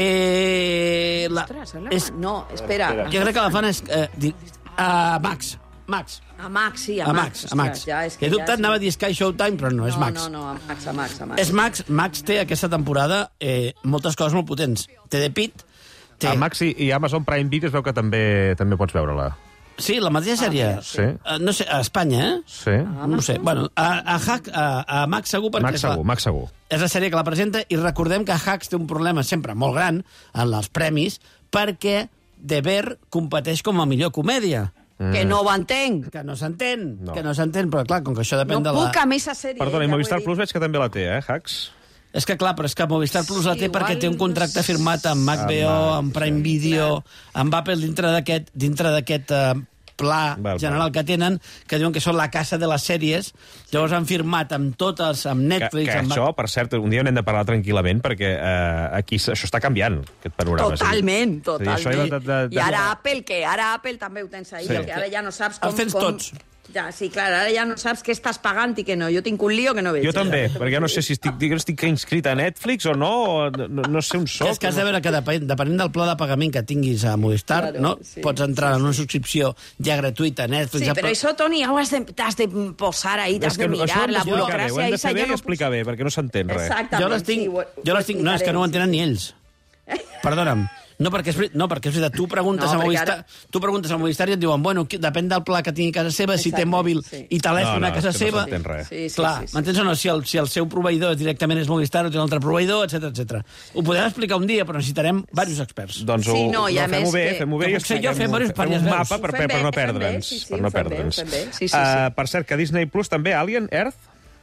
Eh, la, Ostres, on la és, fan? No, espera. jo crec que la fan és... Eh, di, a Max. Max. A Max, sí, a, A Max, a Max. Ostres, ja, és que He ja dubtat, és- anava a dir Sky Showtime, però no, és no, Max. No, no, a Max, a Max, a Max. És Max. Max té aquesta temporada eh, moltes coses molt potents. Té The Pit, té... A Maxi i Amazon Prime Video es veu que també també pots veure-la. Sí, la mateixa sèrie. Sí. Uh, no sé, a Espanya, eh? Sí. No sé. Bueno, a, a, Hack, a, a Max segur perquè... Max és la- segur, Max segur. És la sèrie que la presenta i recordem que Hacks té un problema sempre molt gran en els premis perquè The Bear competeix com a millor comèdia. Que no ho entenc. Que no s'entén, No. que no s'entén, però clar, com que això depèn No de la... puc amb aquesta sèrie. Perdona, i ja ho he Movistar dit. Plus veig que també la té, eh, Hacks? És que clar, però és que Movistar Plus la Sí, té perquè igual té un contracte firmat amb H B O, amb Prime Video, amb Apple dintre d'aquest dintre d'aquest eh, pla Val, general val. que tenen, que diuen que són la casa de les sèries. Llavors han firmat amb totes, amb Que, Netflix... que amb... això, per cert, un dia n'hem de parlar tranquil·lament, perquè eh, aquí s- això està canviant, aquest panorama. Totalment, És a dir, totalment. això de, de, de, I ara Apple, que ara Apple també ho tens ahí, Sí. que ara ja no saps com... Els tens com... tots. Ja, sí, clar, ara ja no saps què estàs pagant i què no. Jo tinc un lío que no veig. Jo també, perquè ja no sé si estic, estic inscrit a Netflix o no, o no, no sé on Que soc. és que has de veure que depenent, depenent del pla de pagament que tinguis a Movistar, Claro, no? sí, Pots entrar en una subscripció ja gratuïta a Netflix... Sí, a- però això, Toni, ja ho has de, t'has de posar ahí, t'has És que de no- això ho mirar, hem la d'explicar bé, burocràcia... ho hem de esa fer bé ja i no explicar bé, perquè no s'entén res. Exactament, Jo les tinc, sí, ho- jo les tinc, no, és que no ho entenen ni ells. Perdona'm. No, perquè és, veri- no, perquè és veritat, tu preguntes, No, a perquè Movistar, ara- tu preguntes a Movistar i et diuen, bueno, qui- depèn del pla que tingui a casa seva, si té Exacte, mòbil sí. i telèfon No, no, a casa és que no seva... s'entén res. Sí, sí, Clar, sí, sí. m'entens o no? Si el, si el seu proveïdor directament és Movistar o té un altre proveïdor, etcètera, etcètera. Ho podem explicar un dia, però necessitarem diversos experts. Doncs ho, Sí, no, i a no, fem-ho més bé, que- fem-ho bé que i puc ser jo expliquem- fent diversos fem un veus. mapa per, Ho per, fem per no bé, ho fem bé, perdre'ns. sí, sí, per no ho fem bé, ho perdre'ns. fem bé. Sí, sí, sí. Uh, per cert, que Disney Plus també, Alien, Earth?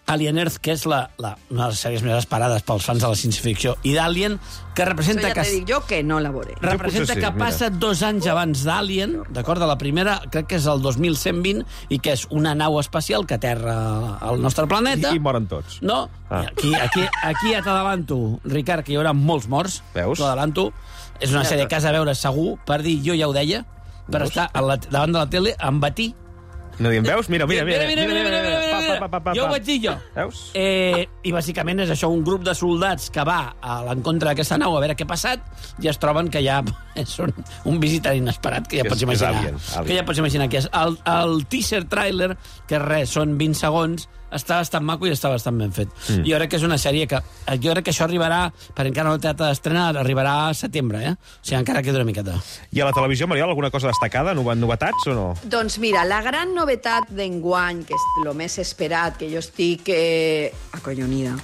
Alien Earth, que és la, la, una de les sèries més esperades pels fans de la ciència-ficció, i d'Alien, que representa Això ja que... te dic jo que no la veuré. Representa sí, que mira. passa dos anys abans d'Alien, d'acord? De la primera, crec que és el dos mil cent vint, i que és una nau espacial que aterra al nostre planeta. I, i moren tots. No, Ah. aquí, aquí, aquí ja t'adavanto, Ricard, que hi haurà molts morts. Veus? T'adavanto. És una sèrie que has de veure segur, per dir, jo ja ho deia, per Veus? estar a la, davant de la tele, amb batí. No diem, veus? Mira, mira, mira. mira, mira, mira, mira, mira, mira. Pa, pa, pa, pa, Jo ho pa. vaig dir jo. Veus? Eh, I bàsicament és això, un grup de soldats que va a l'encontre d'aquesta nau a veure què ha passat i es troben que ja són un visitant inesperat, que ja Que és- pots que és imaginar. Alien, Alien. Que ja pots imaginar què és. El, el teaser trailer, que res, són vint segons, està bastant maco i està bastant ben fet. Mm. Jo crec que és una sèrie que... Jo crec que això arribarà, per encara no té data d'estrena, arribarà a setembre, eh? O sigui, encara queda una miqueta. I a la televisió, Mariol, alguna cosa destacada? Nove- Novetats o no? Doncs mira, la gran novetat d'enguany, que és el més esperat, que jo estic eh, acollonida,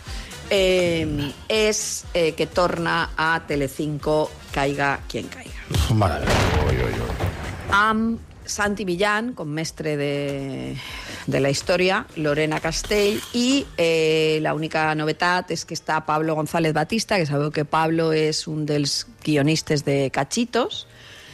eh, és eh, que torna a Telecinco Caiga quien caiga. Mare. Ui, ui, ui. Amb Santi Millán, com mestre de, de la història, Lorena Castell, i eh, l'única novetat és que està Pablo González Batista, que sabeu que Pablo és un dels guionistes de Cachitos.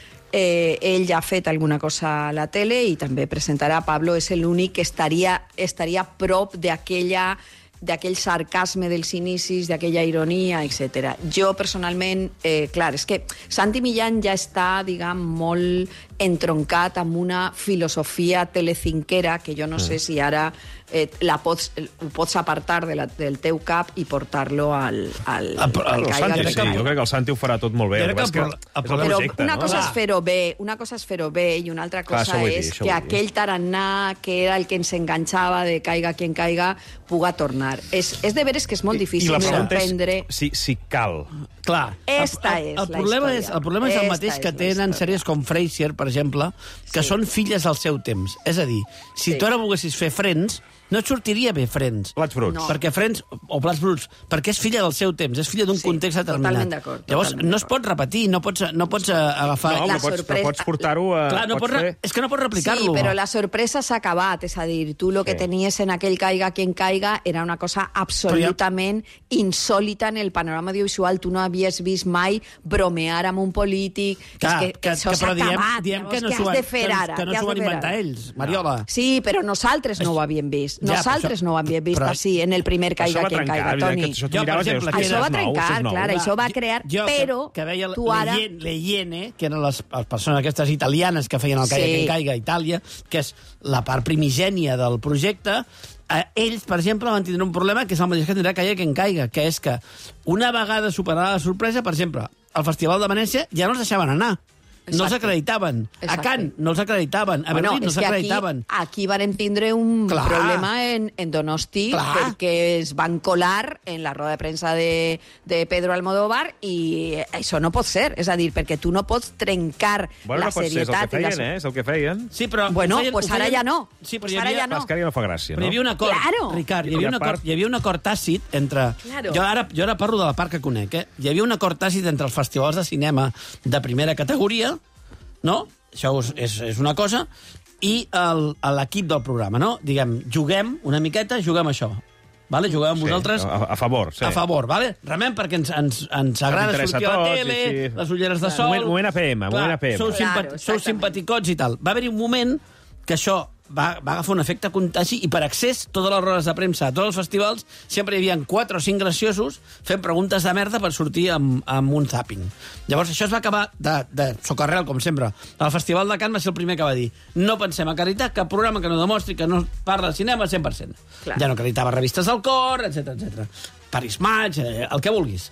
Eh, ell ja ha fet alguna cosa a la tele i també presentarà. Pablo és l'únic que estaria, estaria prop d'aquella d'aquell sarcasme dels inicis, d'aquella ironia, etcètera. Jo, personalment, eh, clar, és que Santi Millán ja està, diguem, molt entroncat amb una filosofia telecinquera que jo no sé si ara eh, la pots, ho pots apartar de la, del teu cap i portar-lo al, al, Ah, però al el Caiga Santi, quien sí, caiga. jo crec que el Santi ho farà tot molt bé. Jo El crec que que passa el és que pro- és el Però projecte, una no? cosa és Clar. fer-ho bé, una cosa és fer-ho bé i una altra Clar, cosa això vull dir, és això que vull dir. aquell tarannà que era el que ens enganxava de caiga quien caiga puga tornar. És, és de veres que és molt difícil I la pregunta sorprendre... és si, si cal. Clar. Esta el, el, és el la problema història. és, el problema és el Esta mateix és que la tenen història. sèries com Frasier, per exemple, que Sí. són filles del seu temps. És a dir, si Sí. tu ara volguessis fer Friends, no et sortiria bé Friends. Plats bruts. No. Perquè Friends, o Plats bruts, perquè és filla del seu temps, és filla d'un Sí, context determinat. totalment d'acord, Llavors, totalment no es d'acord. pot repetir, no pots, no pots eh, agafar... No, La però pots, però sorpresa- pots portar-ho a... Clar, no pots, pots re- fer... és que no pots Sí, replicar-lo. però la sorpresa s'ha acabat, és a dir, tu el que Sí. tenies en aquell Caiga quien caiga era una cosa absolutament insòlita en el panorama audiovisual. Tu no havies vist mai bromear amb un polític. Clar, és que, que això s'ha però diem, acabat. diem que llavors, no què s'ho has van, de fer que, ara? que no Què has s'ho van de fer inventar ara? ells, Mariola. Sí, però nosaltres no ho havíem vist. Ja, Nosaltres però això- no ho havíem vist però- així, en el primer Caiga Això va quien trencar, caiga, evident, Toni. que això tu Jo, per miraves i exemple, dius, Això va és nou, trencar, és nou. clar, això va crear, jo, però que, que veia tu ara... le, le Iene, que eren les, les persones aquestes italianes que feien el Caiga Sí. quien caiga a Itàlia, que és la part primigènia del projecte, eh, ells, per exemple, van tindre un problema que és el mateix que tindrà Caiga quien caiga, que és que una vegada superada la sorpresa, per exemple, al Festival de Venècia ja no els deixaven anar. No els Exacte. acreditaven. A Exacte. Cannes no els acreditaven. A Berlín no és els que aquí, acreditaven. aquí van tindre un Clar. problema en, en Donosti Clar. perquè es van colar en la roda de premsa de, de Pedro Almodóvar i això no pot ser. És a dir, perquè tu no pots trencar Bueno, la no pot ser, és el serietat. que i la... feien, eh? És el que feien. Sí, però Bueno, ho feien, pues ho ara feien... ja no. Sí, però Pues hi ara havia... ja no. És que ara ja no fa gràcia, Però no? hi havia un acord, Claro. Ricard, hi havia, un acord, hi havia un acord tàcit entre... Claro. Jo, ara, jo ara parlo de la part que conec, eh? Hi havia un acord tàcit entre els festivals de cinema de primera categoria, no? Això és, és, és una cosa, i el- l'equip del programa, no? Diguem, juguem una miqueta, juguem això. Vale? Juguem amb Sí, vosaltres a, a favor, sí. a favor, vale? Remem perquè ens, ens, ens agrada interessa sortir a la a tots, tele, i sí. les ulleres de sol... Moment- moment A P M, moment A P M. Sou, simpa Claro, sou exactament. simpaticots i tal. Va haver-hi un moment que això va, va agafar un efecte contagi i per accés, totes les rodes de premsa, a tots els festivals, sempre hi havia quatre o cinc graciosos fent preguntes de merda per sortir amb, amb un zapping. Llavors això es va acabar de, de socarrel, com sempre. El Festival de Cannes va ser el primer que va dir no pensem acreditar cap programa que no demostri que no parla de cinema al cent per cent. Clar. Ja no acreditava revistes del cor, etcètera etcètera. Paris Match, eh, el que vulguis.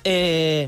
Eh,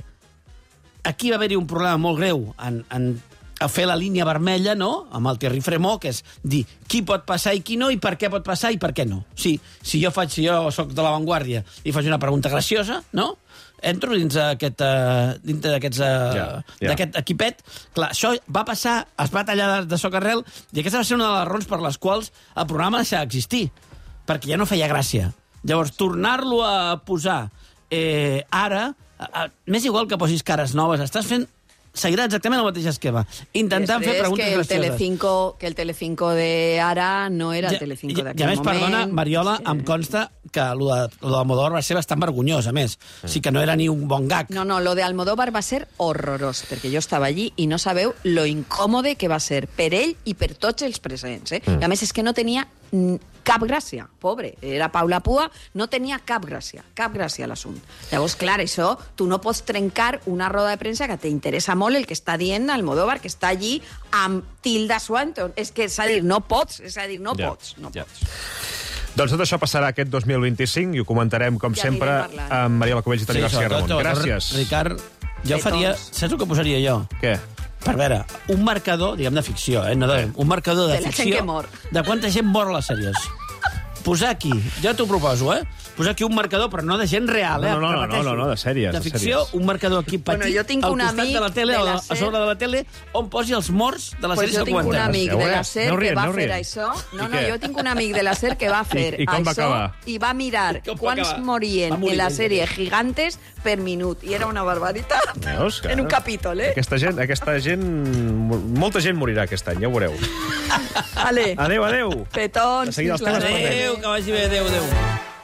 aquí va haver-hi un problema molt greu en, en a fer la línia vermella, no?, amb el Thierry Fremont, que és dir qui pot passar i qui no, i per què pot passar i per què no. Sí, si jo faig, si jo soc de l'avantguàrdia i faig una pregunta graciosa, no?, entro dins aquest, uh, dintre d'aquests uh, Ja, ja. d'aquest equipet. Clar, això va passar, es va tallar de, de socarrel, i aquesta va ser una de les raons per les quals el programa deixa d'existir, perquè ja no feia gràcia. Llavors, tornar-lo a posar eh, ara, a, a, m'és igual que posis cares noves, estàs fent seguirà exactament el mateix esquema, intentant fer preguntes que el gracioses. Telecinco, que el Telecinco de ara no era el Telecinco ja, d'aquell ja més, moment. perdona, Mariola, sí. Em consta que lo de, lo de Almodóvar va ser bastant vergonyós, a més. Mm. Sí que no era ni un bon gag. No, no, lo de Almodóvar va ser horrorós, perquè jo estava allí i no sabeu lo incòmode que va ser per ell i per tots els presents. Eh? Mm. I a més és que no tenia cap gràcia, pobre. Era Paula Pua, no tenia cap gràcia, cap gràcia l'assumpte. Llavors, clar, això, tu no pots trencar una roda de premsa que t'interessa molt el que està dient Almodóvar, que està allí amb Tilda Swinton. És que, és a dir, no pots, és a dir, no ja, pots, no ja. pots. Doncs tot això passarà aquest dos mil vint-i-cinc i ho comentarem, com ja sempre, amb Mariela Cubells i Toni sí, García Ramon. Gràcies. Ricard, jo faria... Saps el que posaria jo? Què? Per veure, un marcador, diguem, de ficció, eh? No de, un marcador de, de ficció de quanta gent mor a les sèries. Posar aquí, ja t'ho proposo, eh? Posar aquí un marcador, però no de gent real, eh? No, no, no, no, no, no de sèries. De ficció, de un marcador aquí petit, bueno, jo tinc al un costat de la tele, de la a sobre de la tele, on posi els morts de les pues sèries que aguanten. Jo tinc un amic de la SER no que rien, va no fer rien. això. No, no, jo tinc un amic de la SER que va fer I, i com va això acabar? i va mirar quants morien en la sèrie Gigantes per minut. I era una barbaritat. Veus, en un capítol, eh? Aquesta gent, aquesta gent... Molta gent morirà aquest any, ja ho veureu. Ale. Adéu, adéu. Petons. De seguida els temes parlem. Adéu, que vagi bé, adéu, adéu.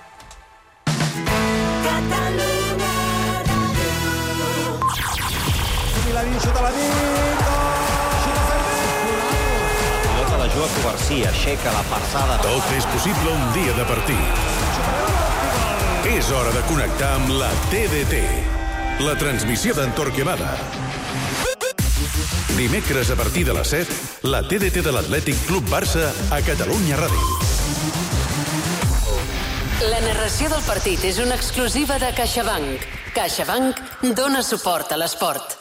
Pilota la juga Garcia, aixeca la passada. Tot és possible un dia de partit. És hora de connectar amb la T D T, la transmissió d'en Torquemada. Dimecres a partir de les set, la T D T de l'Atlètic Club Barça a Catalunya Ràdio. La narració del partit és una exclusiva de CaixaBank. CaixaBank dona suport a l'esport.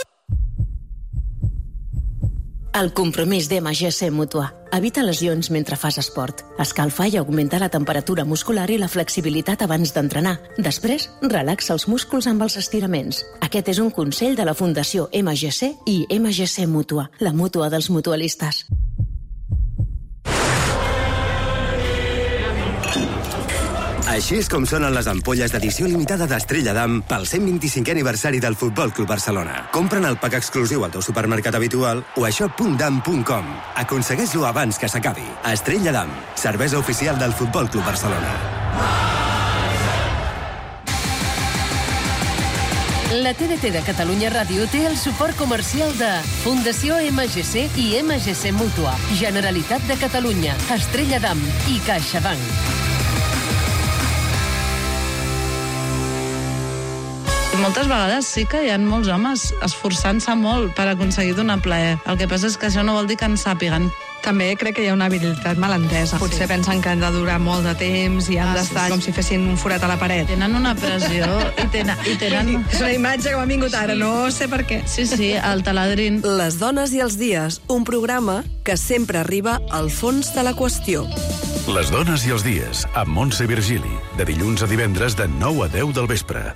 El compromís d'M G C Mútua. Evita lesions mentre fas esport. Escalfa i augmenta la temperatura muscular i la flexibilitat abans d'entrenar. Després, relaxa els músculs amb els estiraments. Aquest és un consell de la Fundació M G C i M G C Mútua, la mútua dels mutualistes. Així és com sonen les ampolles d'edició limitada d'Estrella d'Am pel cent vint-i-cinquè aniversari del Futbol Club Barcelona. Compra'n el pack exclusiu al teu supermercat habitual o a shop punt dam punt com. Aconsegueix-lo abans que s'acabi. Estrella d'Am, cervesa oficial del Futbol Club Barcelona. La T D T de Catalunya Ràdio té el suport comercial de Fundació M G C i M G C Mútua, Generalitat de Catalunya, Estrella d'Am i CaixaBank. Moltes vegades sí que hi ha molts homes esforçant-se molt per aconseguir donar plaer. El que passa és que això no vol dir que en sàpiguen. També crec que hi ha una habilitat malentesa. Potser sí. pensen que han de durar molt de temps i han ah, d'estar sí. com si fessin un forat a la paret. Tenen una pressió i tenen... I tenen... És una imatge que m'ha vingut ara, sí. no sé per què. Sí, sí, el taladrin. Les dones i els dies, un programa que sempre arriba al fons de la qüestió. Les dones i els dies, amb Montse Virgili, de dilluns a divendres de nou a deu del vespre.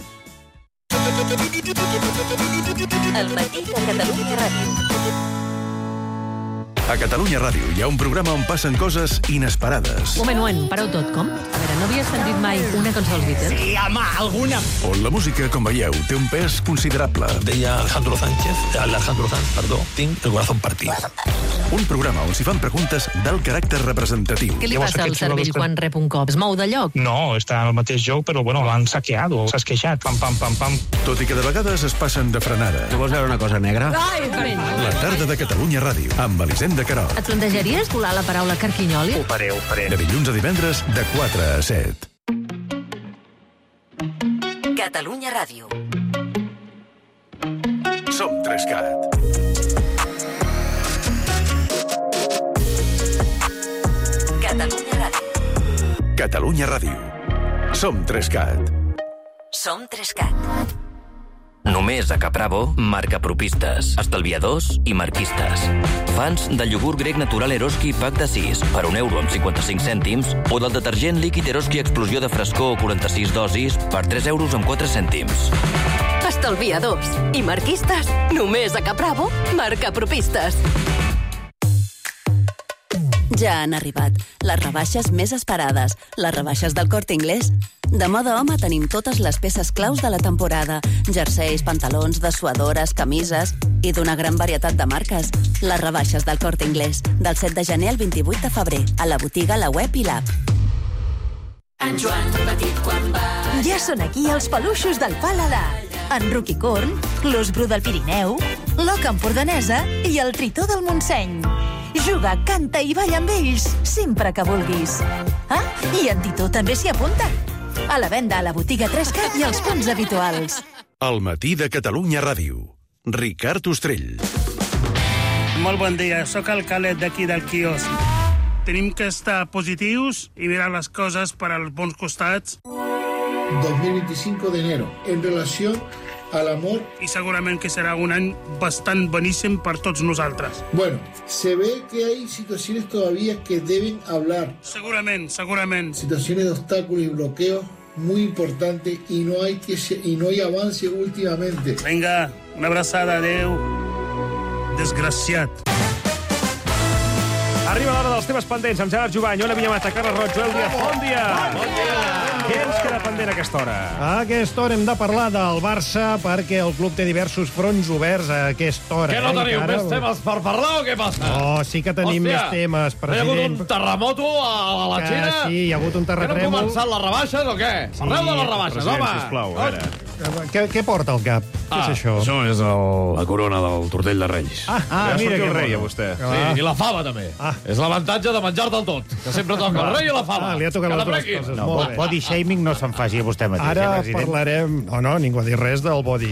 El matí de Catalunya Ràdio. A Catalunya Ràdio hi ha un programa on passen coses inesperades. Un moment, un moment, pareu tot, com? A veure, no havies sentit mai una cançó dels Beatles? Sí, home, alguna. On la música, com veieu, té un pes considerable. Deia Alejandro Sánchez, Alejandro Sanz, perdó, tinc el corazón partido. Un programa on s'hi fan preguntes del caràcter representatiu. Què li passa al cervell quan rep un cop? Es mou de lloc? No, està en el mateix lloc, però bueno, l'han saqueado, s'ha esqueixat, pam, pam, pam, pam. Tot i que de vegades es passen de frenada. Tu vols veure una cosa negra? Ai, la tarda de Catalunya Ràdio, amb Elisenda Querol. Et plantejaries colar la paraula carquinyoli? Ho faré, ho faré. De dilluns a divendres, de quatre a set. Catalunya Ràdio. Som Trescat. Catalunya Ràdio. Catalunya Ràdio. Som Trescat. Som Trescat. Només a Capravo, marca propistes, estalviadors i marquistes. Fans del iogurt grec natural Eroski pack de sis per un euro amb cinquanta-cinc cèntims o del detergent líquid Eroski explosió de frescor quaranta-sis dosis per tres euros amb quatre cèntims. Estalviadors i marquistes, només a Capravo, marca propistes. Ja han arribat les rebaixes més esperades, les rebaixes del Corte Inglés. De moda home tenim totes les peces claus de la temporada, jerseis, pantalons, dessuadores, camises i d'una gran varietat de marques. Les rebaixes del Corte Inglés, del set de gener al vint-i-vuit de febrer, a la botiga, la web i l'app. En Joan Petit quan va... Ja són aquí els peluixos del Paladar. En Rookie Corn, l'os bru del Pirineu, l'oca empordanesa i el tritó del Montseny. Juga, canta i balla amb ells sempre que vulguis. Ah, i en Titó també s'hi apunta. A la venda a la botiga Tresca i als punts habituals. El matí de Catalunya Ràdio. Ricard Ostrell. Molt bon dia, sóc el Calet d'aquí del quiosc. Tenim que estar positius i mirar les coses per als bons costats. dos mil veinticinco de enero, en relació al amor... I segurament que serà un any bastant boníssim per tots nosaltres. Bueno, se ve que hay situaciones todavía que deben hablar. Segurament, segurament. Situaciones de obstáculos y bloqueos muy importantes y no hay que y no hay avance últimamente. Vinga, una abraçada, adeu. Desgraciat. Arriba l'hora dels temes pendents amb Gerard Jubany, Ona Vinyamata, Carles Roig, Joel Díaz. Bon dia! Bon dia! Què ens queda pendent a aquesta hora? A aquesta hora hem de parlar del Barça perquè el club té diversos fronts oberts a aquesta hora. Què no teniu encara... més temes per parlar o què passa? Oh, sí que tenim Hòstia, més temes, president. Hi ha hagut un terremoto a la que Xina? Sí, hi ha hagut un terratrèmol. Que no han començat les rebaixes o què? Sí. Parleu de les rebaixes, President, home! sisplau, a veure. Què, què porta al cap? Què Ah, és això? això és el, la corona del tortell de Reis. Ah, ah Ja mira sortiu que rei, mono. a vostè. Ah. Sí, i la fava, també. Ah. És l'avantatge de menjar-te'l tot, que sempre toca el rei i la fava. Ah, li ha tocat Que les dues l'aprequin. coses. No, Molt bé. body shaming no se'n faci a vostè mateix, Ara eh, president? parlarem... No, no, ningú ha dit res del body.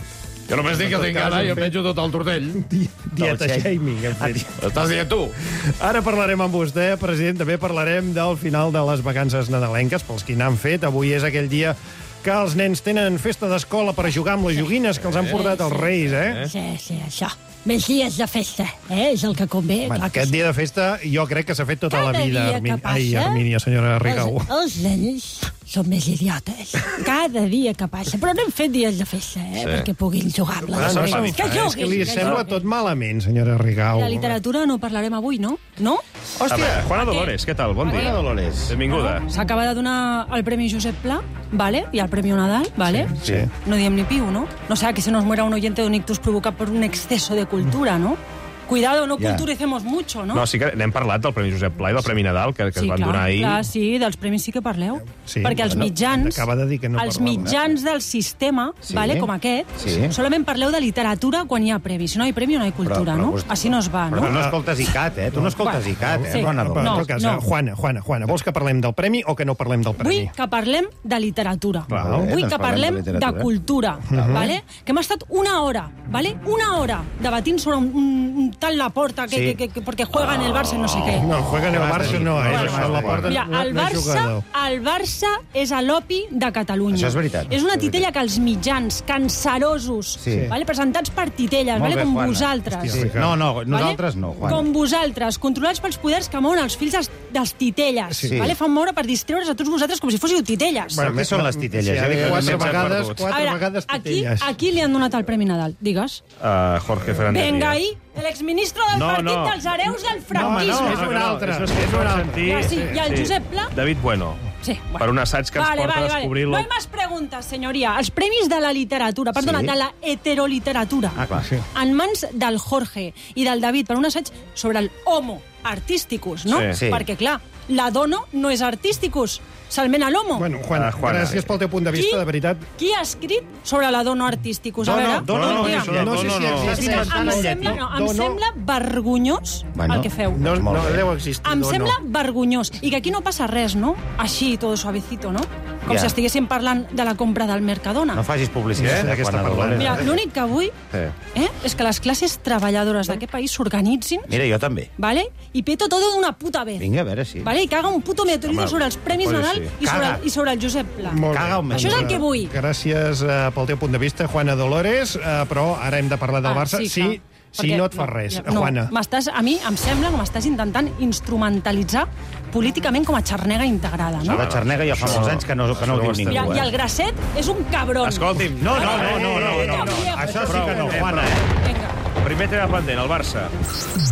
Jo només dic que tinc gana i em menjo tot el tortell. Dieta shaming, hem fet. Estàs dient tu? Ara parlarem amb vostè, president. També parlarem del final de les vacances nadalenques, pels qui n'han fet. Avui és aquell dia que els nens tenen festa d'escola per jugar amb les joguines que els han portat els reis, eh? Sí, sí, això. Més dies de festa, eh? És el que convé. Bueno, clar que aquest sí. dia de festa jo crec que s'ha fet tota Cada la vida. dia que Armin... passa, Ai, Armínia, senyora Rigau. Els, els nens són més idiotes. Cada dia que passa. Però no hem fet dies de festa, eh? Sí. Perquè puguin jugar amb Ah, les no, joguines. és Que que juguin, li que sembla juguin. tot malament, senyora Rigau. La literatura no parlarem avui, no? No? Hòstia, Juana Dolores, què tal? Bon dia. Juana Dolores. Benvinguda. S'acaba de donar el Premi Josep Pla, ¿vale? Y el Premio Nadal, ¿vale? Sí. No diem ni piu, ¿no? No sea que se nos muera un oyente de un ictus provocado por un exceso de cultura, ¿no? Cuidado, no Ja. culturicemos mucho, ¿no? No, sí que n'hem parlat del Premi Josep Pla i del Premi Nadal, que, que sí, es van clar, donar ahir. clar, sí, dels premis sí que parleu. Sí, Perquè els bueno, mitjans, acaba de dir que no els parlàvem. mitjans del sistema, Sí. vale, com aquest, Sí. solament parleu de literatura quan hi ha premi. Si no hi ha premi, no hi ha cultura, Però- però no? vostè- Així no es va, Però no? tu no escoltes I C A T, eh? Tu no escoltes I C A T, eh, Sí. Juana Però, Dolores? en tot cas, no. Juana, Juana, Juana, vols que parlem del premi o que no parlem del premi? Vull que parlem de literatura. Clar, Vull doncs que parlem parlem de de, literatura. cultura, Mhm. vale? Que hem estat una hora, vale? Una hora debatint sobre un, un, un tal Laporta que, Sí. que, que, que porque juega en el Barça no sé què. No, juega en el Barça, no, és Bueno, això, la porta Mira, no, el no és Barça, jugador. el Barça és a l'opi de Catalunya. Això és veritat. És una Això és titella que els mitjans, cancerosos, Sí. vale? presentats per titelles, Molt vale? bé, com Juana. vosaltres. Sí. No, no, nosaltres no, Juana. Com vosaltres, controlats pels poders que mouen els fills dels, dels titelles. Sí. Vale? Fan moure per distreure's a tots vosaltres com si fóssiu titelles. Bueno, què són les titelles? Sí, Ja dic que quatre no m'he vegades, perdut. quatre A veure, vegades aquí, titelles. aquí li han donat el Premi Nadal, digues. Uh, Jorge Fernández Venga Díaz. ahí, el exministro del No, partit no. dels hereus del No, franquisme. no, és un altre. Això és que és un altre. Ja, sí, i el Josep Pla? David Bueno. Sí, bueno. Per un assaig que ens vale, porta vale, a descobrir... vale. No hay más preguntas, señoría. Els premis de la literatura, perdona, Sí? de la heteroliteratura, Ah, clar. Sí. en mans del Jorge i del David per un assaig sobre el homo artísticus, no? Sí. Sí. Perquè, clar, la dono no és artísticus, se'l a l'homo. Bueno, Juana, Ah, Juana. gràcies pel teu punt de vista, Qui? de veritat. Qui ha escrit sobre la dono artísticus? A Dono, veure, dono, no, diga. això de No sé dono si no. És que existeix. em No, sembla, no, em dono. sembla vergonyós Bueno, el que feu. No, no deu existir. Em dono. sembla vergonyós. I que aquí no passa res, no? Així, todo suavecito, no? Com Ja. si estiguéssim parlant de la compra del Mercadona. No facis publicitat, Sí, eh, d'aquesta Juana parlant. Dolores. Mira, l'únic que vull Sí. eh, és que les classes treballadores d'aquest país s'organitzin, Mira, jo també. ¿vale? Y peto todo de una puta vez. Vinga, a veure, sí. ¿Vale? I que haga un puto meteorito Home, sobre els Premis pues Nadal sí. i sobre, Caga. el, i sobre el Josep Pla. Molt bé. Caga un Això és el que vull. Gràcies uh, pel teu punt de vista, Juana Dolores, uh, però ara hem de parlar del Ah, Barça. sí, Sí, clar. si Perquè- no et fa res, no, Juana. m'estàs, a mi em sembla que m'estàs intentant instrumentalitzar políticament com a xarnega integrada, no? Això de xarnega ja fa molts anys que no, que no ho diu Mira, ningú, I eh? el Grasset és un cabron. Escolti'm. No, no, no, no, no, no, no. Això sí que no, Juana, eh? Vinga. Primer tema pendent, el Barça.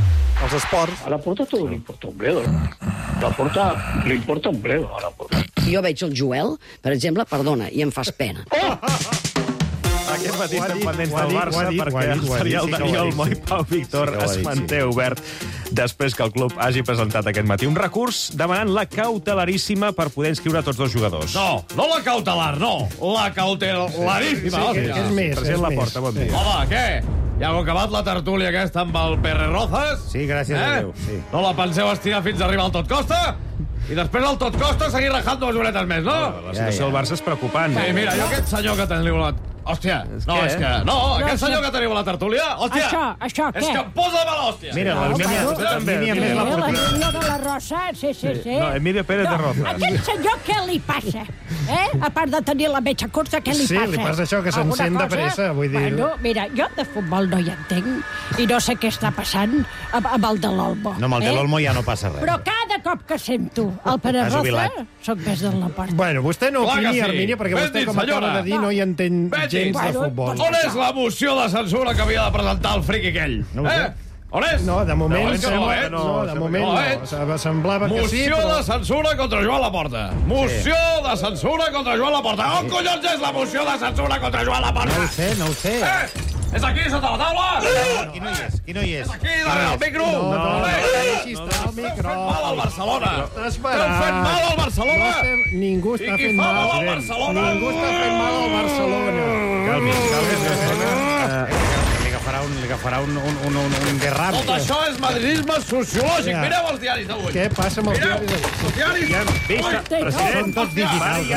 els esports. A la Porta tot li importa un bledo. A la Porta li importa un bledo, a la Porta. Jo veig el Joel, per exemple, perdona, i em fas pena. Oh! Aquest matí estem dit, pendents ho ha del dit, Barça ho ha dit, perquè ho ha dit, el ho ha dit, serial sí que ho ha Daniel dit, Moi sí. Pau Víctor Sí que ho ha es dit, manté sí. obert després que el club hagi presentat aquest matí un recurs demanant la cautelaríssima per poder inscriure tots dos jugadors. No, no la cautelar, no. La cautelaríssima. Sí, que- que és més, President és Laporta, més. bon dia. Home, què? Ja heu acabat la tertúlia aquesta amb el Pere Rozas? Sí, gràcies a Déu, sí. No la penseu estirar fins a arribar al tot costa? I després del tot costa seguir rajant dues horetes més, no? La situació del Barça és preocupant. Sí, mira, jo aquest senyor que teniu la... Hòstia, no, què? és que... No, aquest senyor que teniu a la tertúlia, hòstia... Això, això, És què? que em posa de mal hòstia. Mira, No, l'Emília bueno, vostè també. Emília Emília més la La portera. reunió de la Rosa, sí, sí, sí. No, Emilio Pérez de Rozas. Aquest senyor, què li passa? Eh? A part de tenir la metxa curta, què li Sí, passa? li passa això, que Alguna s'encén de cosa? pressa, vull dir. Bueno, mira, jo de futbol no hi entenc i no sé què està passant amb, amb el de l'Olmo. No, amb el de eh? l'Olmo ja no passa res. Però cada cop que sento el Pere Ha Rosa, jubilat. soc més de la porta. Bueno, vostè no Clar que opini, sí. Armini, perquè Ben vostè, dit, com acaba senyora. de dir, no hi entén Ben dit. gens de Bueno, futbol. doncs- On és la moció de censura que havia de presentar el friqui aquell? No ho sé. Eh? On és? No, de moment, No, és que no, sembla, eh? no, de sembla moment que no, eh? no. Se- Semblava que sí, Moció però... de censura contra Joan Laporta. Moció de censura contra Joan Laporta. On collons és la moció de censura contra Joan Laporta? No ho sé, no ho sé. Eh? És aquí, sota la taula? Qui no hi és? Qui no hi és? És aquí, darrere el micro? No, no, no, Eh? deixi estar el micro. Fent mal al Barcelona. Estàs Esteu fent mal al Barcelona. No estem, ningú està I qui fent fa mal. mal al Barcelona? Ningú està fent mal al Barcelona. Calmi, calmi. Li agafarà un, li agafarà un, un, un, un, un derrame. Tot això és madridisme sociològic. Ja. Mireu els diaris d'avui. Què passa amb els Mireu, diaris? els diaris. Vista, Ui, president, Són tots digitals.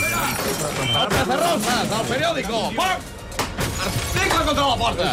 El Cacerrosas, el periòdico. Poc! Article contra la porta.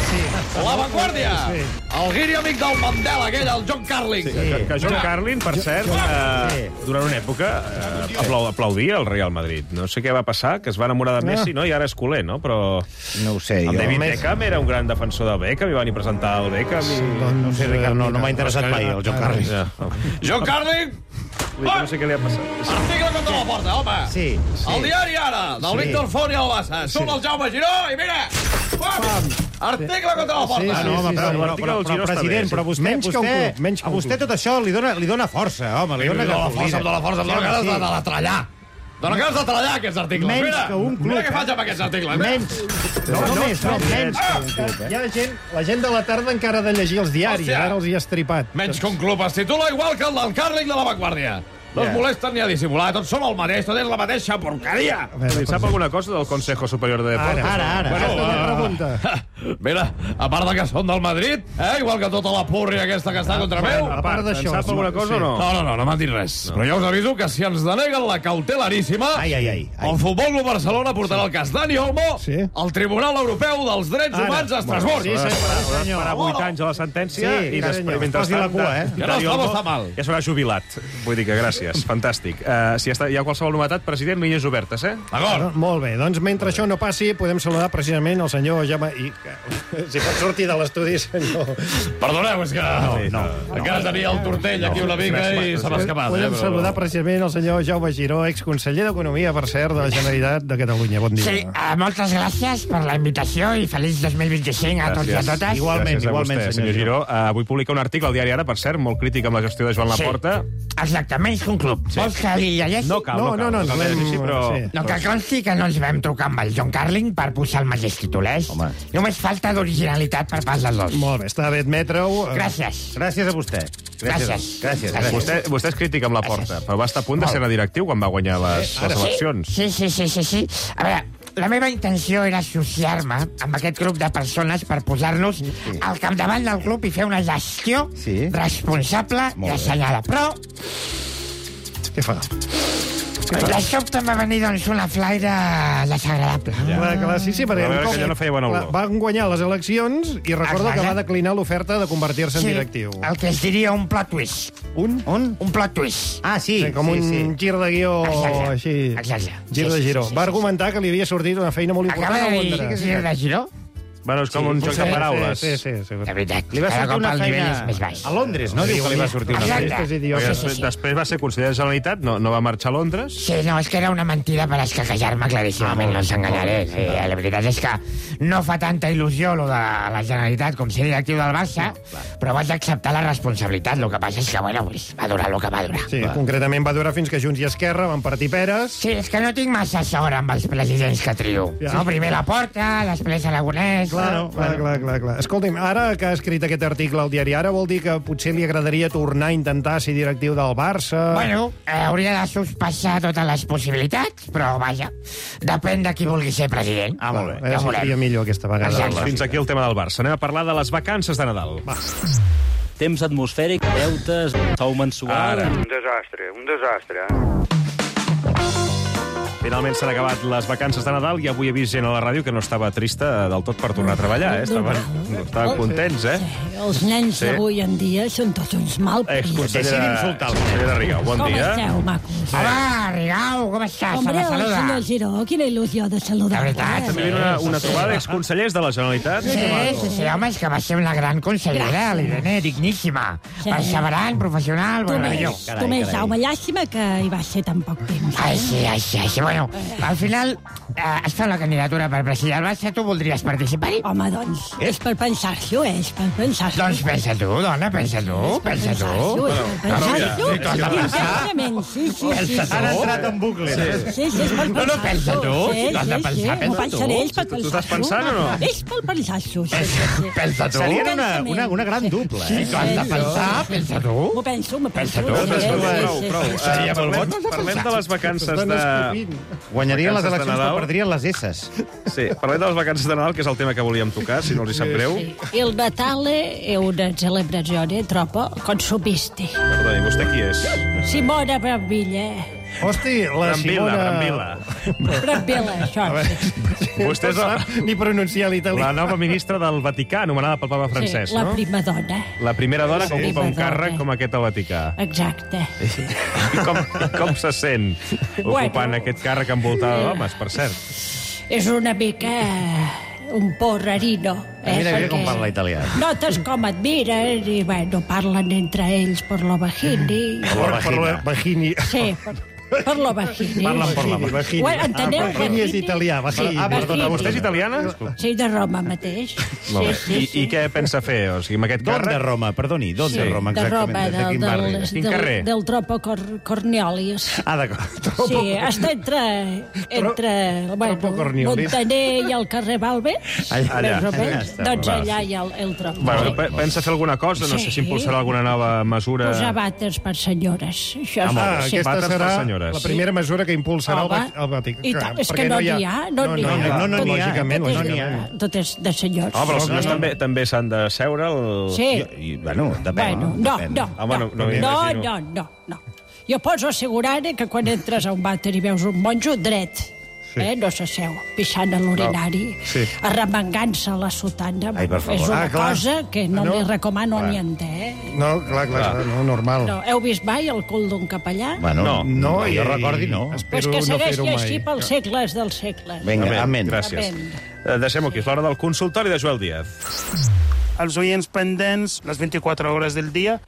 La Vanguardia. Sí. El guiri amic del Mandela, aquell, el John Carling. Sí, que, que John Carlin, per cert, eh, durant una època eh, aplau, aplaudia el Real Madrid. No sé què va passar, que es va enamorar de Messi, no? I ara és culer, no? Però No ho sé, el jo. David Messi- Beckham era un gran defensor del Beckham, i van i presentar el Beckham. I... No sé, Ricard, no, no m'ha interessat mai, el Joan Carles. Ja. John Carling, Vull dir que no sé què li ha passat. article contra la porta, home. Sí, sí. El diari Ara, del Sí. Víctor Font i el Bassa. Surt el Jaume Giró i mira... Pam! Article contra la porta. Sí, Ah, sí, no, home, sí, però, sí. però, L'article però, del però, Giro està president, bé, sí. però vostè, Menys que un vostè, club, menys que a un vostè club. tot això li dona, li dona força, home, li dona Dóna la gasolina. força, em dóna força, em dóna ganes de, de, de trallar. Dóna ganes de trallar, aquests articles. Menys mira, que un club, Mira què eh? faig amb aquests articles. Mira. Menys. No, no, més, no, menys que un club, Hi eh? ha gent, la gent de la tarda encara ha de llegir els diaris, Hòstia. ara els hi ha estripat. Menys que un club es titula igual que el del Carling de la Vanguardia. No es Ja. molesten ni a dissimular, tots som el mateix, tot és la mateixa porqueria. A veure, Sap alguna cosa del Consejo Superior de Deportes? Ara, ara, ara. Bueno, Bueno, aquesta uh, pregunta. Mira, a part de que són del Madrid, eh, igual que tota la púrria aquesta que està contra meu... a part d'això, En sap alguna cosa o no? No, no, no, no m'han dit res. No. Però ja us aviso que si ens deneguen la cautelaríssima, Ai, ai, ai, ai. el Futbol Club Barcelona portarà el cas Dani Olmo Sí. al Tribunal Europeu dels Drets Ara. Humans a Estrasburg. Sí, senyor. Sí, senyor. Esperar vuit anys a la sentència Sí, i sí, després, senyor. mentrestant, Posi la cua, eh? Que no Dani estamos Olmo tan mal. ja s'haurà jubilat. Vull dir que gràcies, fantàstic. Uh, si està, hi ha qualsevol novetat, president, línies obertes, eh? D'acord. Molt bé, doncs mentre això no passi, podem saludar precisament el senyor Jaume... I, si pot sortir de l'estudi, senyor... Perdoneu, és que no, no, encara tenia el tortell aquí una mica i se m'ha escapat. Podem eh, però... saludar precisament el senyor Jaume Giró, exconseller d'Economia, per cert, de la Generalitat de Catalunya. Bon dia. Sí, uh, moltes gràcies per la invitació i feliç dos mil vint-i-cinc a tots i a totes. Igualment, Gràcies a igualment, vostè, senyor senyor Giró. Uh, avui publica un article al diari Ara, per cert, molt crític amb la gestió de Joan Laporta. Exacte, menys que un club. Sí. Vols que li llegeixi? No cal, no, No, cal. no, no, cal no, que llegeixi, no, però... sí. No, que consti que no ens vam trucar amb el John Carling per posar el mateix titulers. Home. Només falta d'originalitat per part dels dos. Molt bé, està bé admetre-ho. Gràcies. Gràcies a vostè. Gràcies. Gràcies. Gràcies. Vostè, vostè és crític amb la Porta, però va estar a punt de ser directiu quan va guanyar les, les eleccions. Sí, sí, sí, sí, sí. A veure, la meva intenció era associar-me amb aquest grup de persones per posar-nos al capdavant del club i fer una gestió Sí. responsable Molt i bé. assenyada. Però Què fa? de sobte em va venir doncs, una flaire desagradable. Ja. Clar, clar, sí, sí, perquè Va veure com- que allò no feia bona olor. clar, van guanyar les eleccions i recordo Exacte. que va declinar l'oferta de convertir-se en Sí, directiu. el que es diria un plot twist. Un? Un? Un plot twist. Ah, sí, Sí, com sí, un sí. gir de guió Exacte. així. Exacte. Gir Sí, de sí, giró. sí, sí, Va sí. argumentar que li havia sortit una feina molt important Acaba a de dir Londres. gir de giró? Bueno, és com un joc de paraules. Sí, sí, sí. De veritat, Li va cada sortir cop una el nivell feina és més baix. a Londres, no? Diu que li va sortir una feina. Després, després va ser conseller de Generalitat, no, no va marxar a Londres? Sí, no, és que era una mentida per escaquejar-me claríssimament, no ens enganyaré. Sí, la veritat és que no fa tanta il·lusió lo de la Generalitat com ser directiu del Barça, però vaig acceptar la responsabilitat. El que passa és que, bueno, pues, va durar el que va durar. Sí, concretament va durar fins que Junts i Esquerra van partir peres. Sí, és que no tinc massa sort amb els presidents que trio. Ja. No, primer la Porta, després Aragonès... Clar, clar, clar, clar, clar. Escolti'm, ara que ha escrit aquest article al diari Ara, vol dir que potser li agradaria tornar a intentar ser directiu del Barça? Bueno, eh, hauria de sospesar totes les possibilitats, però vaja, depèn de qui vulgui ser president. Ah, molt bé. Ja si seria millor aquesta vegada. Exacte. Fins aquí el tema del Barça. Anem a parlar de les vacances de Nadal. Va. Temps atmosfèric, deutes, sou mensual... Un desastre, un desastre. Finalment s'han acabat les vacances de Nadal i avui he vist gent a la ràdio que no estava trista del tot per tornar a treballar, eh? Estaven, estaven contents, eh? Sí, els nens Sí. d'avui en dia són tots uns malparits. Exconseller de, conseller de Rigau, bon Com dia. esteu, macos? Hola, Rigau, com estàs? Hombre, Se me el saluda. senyor Giró, quina il·lusió de saludar. De veritat, També hi ha una, una trobada d'exconsellers de la Generalitat. Sí, sí, sí, home, és que va ser una gran consellera, l'Irene, digníssima. Sí. Perseverant, professional, Tu meravelló. més, tu més, Jaume, llàstima que hi va ser tan poc temps. Ai, sí, ai, sí, ai, sí. Bueno, al final eh, es fa la candidatura per president del Barça, tu voldries participar-hi? Home, doncs, és per pensar-s'ho, és per pensar-s'ho. Doncs pensa tu, dona, pensa tu, pensa tu. Pensar-s'ho, Sí, tu has de pensar. intensament, sí, sí, sí. Pensa tu. Han entrat en bucle. Sí, sí, és per No, no, pensa tu. Sí, Tu has de sí, pensar, sí, pensa m'ho tu. pensaré, és per Tu- tu pensar-s'ho. estàs pensant o no? És per pensar-s'ho, sí, sí, sí. Pensa tu. Seria una, una, una gran dupla, Sí, eh? tu has de pensar, pensa tu. M'ho penso, m'ho penso. Pensa tu, sí, pensa tu. sí, Prou, sí, prou. sí, sí. Seria molt Parlem, bo. parlem de les vacances de... Guanyarien les vacances de eleccions, Nadal. però perdrien les esses. Sí, parlem de les vacances de Nadal, que és el tema que volíem tocar, si no els hi sap greu. Il Natale è una celebrazione troppo consumisti. Perdoni, vostè qui és? Simona Brambilla. Hosti, la Brambilla, Simona... Brambilla. Brambilla, això. sí. Vostè és No la, sap ni pronunciar l'italià. la nova ministra del Vaticà, anomenada pel papa Francesc, Sí, la no? prima dona. La primera dona que Sí. ocupa un Prima càrrec dona. com aquest al Vaticà. Exacte. I com, i com se sent ocupant Bueno. aquest càrrec envoltada d'homes, per cert? És una mica un porrerino. Eh? Mira, mira com Perquè parla italià. Notes com admiren i, bueno, parlen entre ells per lo bajini. Per, per la Bajini. Sí, per, per lo bajini. Parlen per la Bajini. Bueno, enteneu? Ah, Bajini és italià. Bajini. Ah, perdona, Bajini. vostè és italiana? Sí, de Roma mateix. Molt bé. Sí, sí, sí. I, I què pensa fer? O sigui, amb aquest D'on de càrrec... Roma? Perdoni, d'on Sí, de Roma, de exactament? Roma, de, de quin del, barri? del, Quin del, carrer? del Tropo Cor Corniolis. Ah, d'acord. Sí, està entre, entre bueno, Tropo Corniolis. Montaner i el carrer Balbes. Allà, més o allà menys. està, Doncs va. allà hi ha el, el Tropo. Bueno, pe- pensa fer alguna cosa? No sé Sí. si impulsarà alguna nova mesura... Posar vàters per senyores. Això Ah, és- ah, sí. aquesta Vàters per serà senyores. la primera mesura que impulsarà el, Home, Va- el Vaticà. I tant, és perquè que no n'hi ha, no n'hi ha. No, no, Tot- n'hi ha. Lògicament, tot és- lògicament. Tot és de senyors. Oh, però els senyors també, també s'han de seure... El... Sí. I, bueno, depèn. Bueno, no, depèn. no, Home, no- no no, m'imagino. no, no, no. Jo poso assegurar que quan entres a un vàter i veus un monjo dret, Sí. eh, no s'asseu, pixant a l'urinari, Sí. arremangant-se la sotana. Ai, per favor. És una Ah, clar. cosa que no, Ah, no? li recomano ni entè. Eh? No, clar, clar, clar, no, normal. No, heu vist mai el cul d'un capellà? Bueno, No. No, jo i- recordi, no. Pues Espero que no segueixi fer-ho mai. així pels segles dels segles. Vinga, amén. Gràcies. Amén. Eh, Deixem-ho aquí, és l'hora del consultori de Joel Díaz. Els oients pendents les vint-i-quatre hores del dia.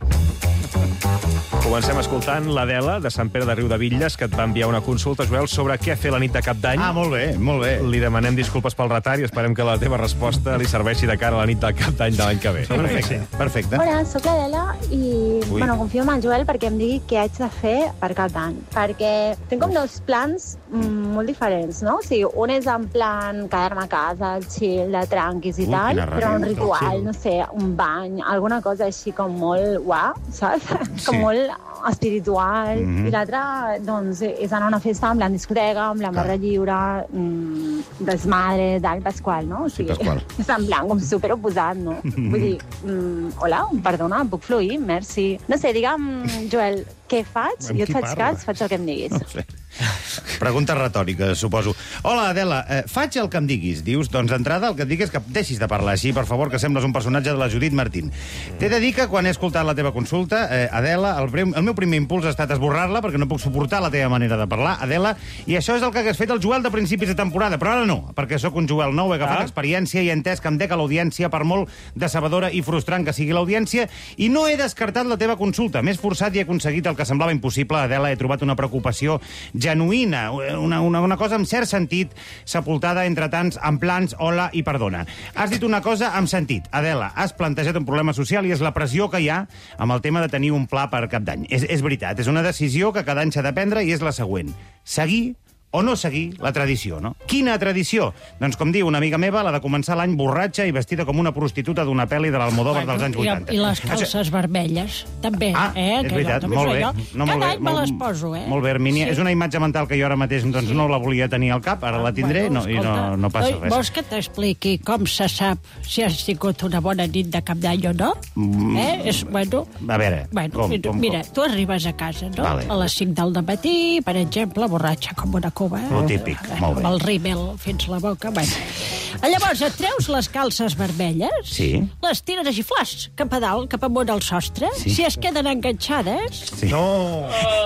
Comencem escoltant l'Adela, de Sant Pere de Riudebitlles, que et va enviar una consulta, Joel, sobre què fer la nit de Cap d'Any. Ah, molt bé, molt bé. Li demanem disculpes pel retard i esperem que la teva resposta li serveixi de cara a la nit del Cap d'Any de l'any que ve. Perfecte, perfecte. Hola, sóc l'Adela i Ui. bueno, confio en el Joel perquè em digui què haig de fer per Cap d'Any. Perquè tinc com dos plans mm, molt diferents, no? O sigui, un és en plan quedar-me a casa, el chill, de tranquis i Ui, tal, quina però un ràbia, ritual, chill. no sé, un bany, alguna cosa així com molt guau, saps? Com Sí. molt espiritual. Mhm. I l'altra, doncs, és anar a una festa amb la discoteca, amb la barra lliure, mm, desmadre, del Pasqual, no? O sigui, Pasqual. és en plan com superoposat, no? Vull dir, mm, hola, perdona, puc fluir? Merci. No sé, digue'm, Joel, què faig? Amb Jo et qui faig parla? cas, faig el que em diguis. No sé. Pregunta retòrica, suposo. Hola, Adela, eh, faig el que em diguis. Dius, doncs d'entrada el que et dic és que deixis de parlar així, per favor, que sembles un personatge de la Judit Martín. T'he de dir que quan he escoltat la teva consulta, eh, Adela, el, prim, el meu primer impuls ha estat esborrar-la perquè no puc suportar la teva manera de parlar, Adela, i això és el que hagués fet el Joel de principis de temporada, però ara no, perquè sóc un Joel nou, he agafat Ah. experiència i he entès que em dec a l'audiència, per molt decebedora i frustrant que sigui l'audiència, i no he descartat la teva consulta. M'he esforçat i he aconseguit el que semblava impossible, Adela, he trobat una preocupació genuïna, una, una, una cosa amb cert sentit, sepultada entre tants en plans, hola i perdona. Has dit una cosa amb sentit. Adela, has plantejat un problema social i és la pressió que hi ha amb el tema de tenir un pla per cap d'any. És, és veritat, és una decisió que cada any s'ha de prendre i és la següent. Seguir o no seguir la tradició, no? Quina tradició? Doncs, com diu una amiga meva, la de començar l'any borratxa i vestida com una prostituta d'una pel·li de l'Almodóvar dels anys vuitanta. I, I les calces vermelles, també. Ah, eh? és que veritat, també molt bé. Jo. No, molt Cada bé, any me molt- les poso, eh? Molt bé, Hermínia. Sí. És una imatge mental que jo ara mateix doncs, no la volia tenir al cap, ara la tindré no, i no, no passa res. Vols que t'expliqui com se sap si has tingut una bona nit de cap d'any o no? Mm. Eh? És, bueno, A veure, bueno, com, com, mira, com? tu arribes a casa, no? Vale. A les cinc del matí, per exemple, borratxa com una cuba. Eh? Lo típic, molt bé. Amb el rímel fins la boca. Bueno. Llavors, et treus les calces vermelles, Sí. les tires així, flash, cap a dalt, cap amunt al sostre. Sí. Si es queden enganxades, Sí. No!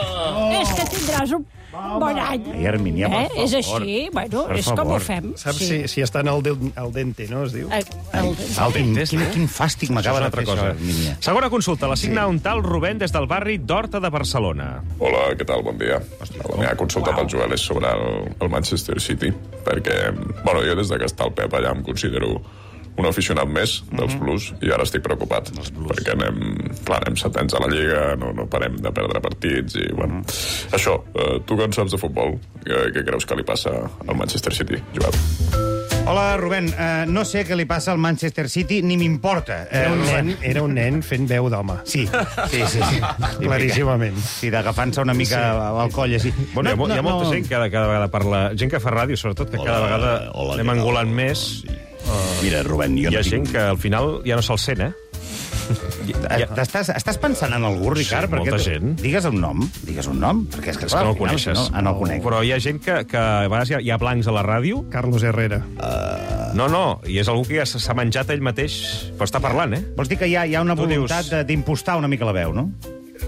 és que tindràs un bon any. Ai, Hermínia, per eh? favor. És així, bueno, Per és com favor. ho fem. Saps si, si estan al, del, al dente, no, es diu? El, el, El quin, quin, quin fàstic m'acaba Això és de fer una altra això, Hermínia. Segona consulta, la signa un tal Rubén des del barri d'Horta de Barcelona. Hola, què tal? Bon dia. La meva consulta pel Joel és sobre el, el Manchester City, perquè, bueno, jo des de que està el Pep allà em considero un aficionat més dels Blues i ara estic preocupat perquè anem, clar, anem setents a la Lliga, no, no parem de perdre partits i, bueno, això, eh, tu que en saps de futbol, què, què creus que li passa al Manchester City, Joel? Hola, Rubén. Uh, no sé què li passa al Manchester City, ni m'importa. Uh, Era un nen, era un nen fent veu d'home. Sí, sí, sí. sí. Claríssimament. Sí, d'agafant-se una mica sí. al coll, així. Bueno, hi ha, No, hi ha no, molta no. gent que cada, cada vegada parla... Gent que fa ràdio, sobretot, que Hola, cada vegada hola, anem què tal? engolant més. Uh, Mira, Rubén, jo hi ha no gent tinc... que al final ja no se'l sent, eh? Eh, Estàs, estàs pensant en algú, Ricard? Sí, molta Perquè tu- gent. Digues un nom, digues un nom, perquè és que, És clar, que no al el final, coneixes. si No, ah, no el conec. Però hi ha gent que, que a vegades hi ha, hi ha blancs a la ràdio. Carlos Herrera. Uh... No, no, i és algú que ja s'ha menjat ell mateix, però està parlant, eh? Vols dir que hi ha, hi ha una Tu voluntat dius- de- d'impostar una mica la veu, no?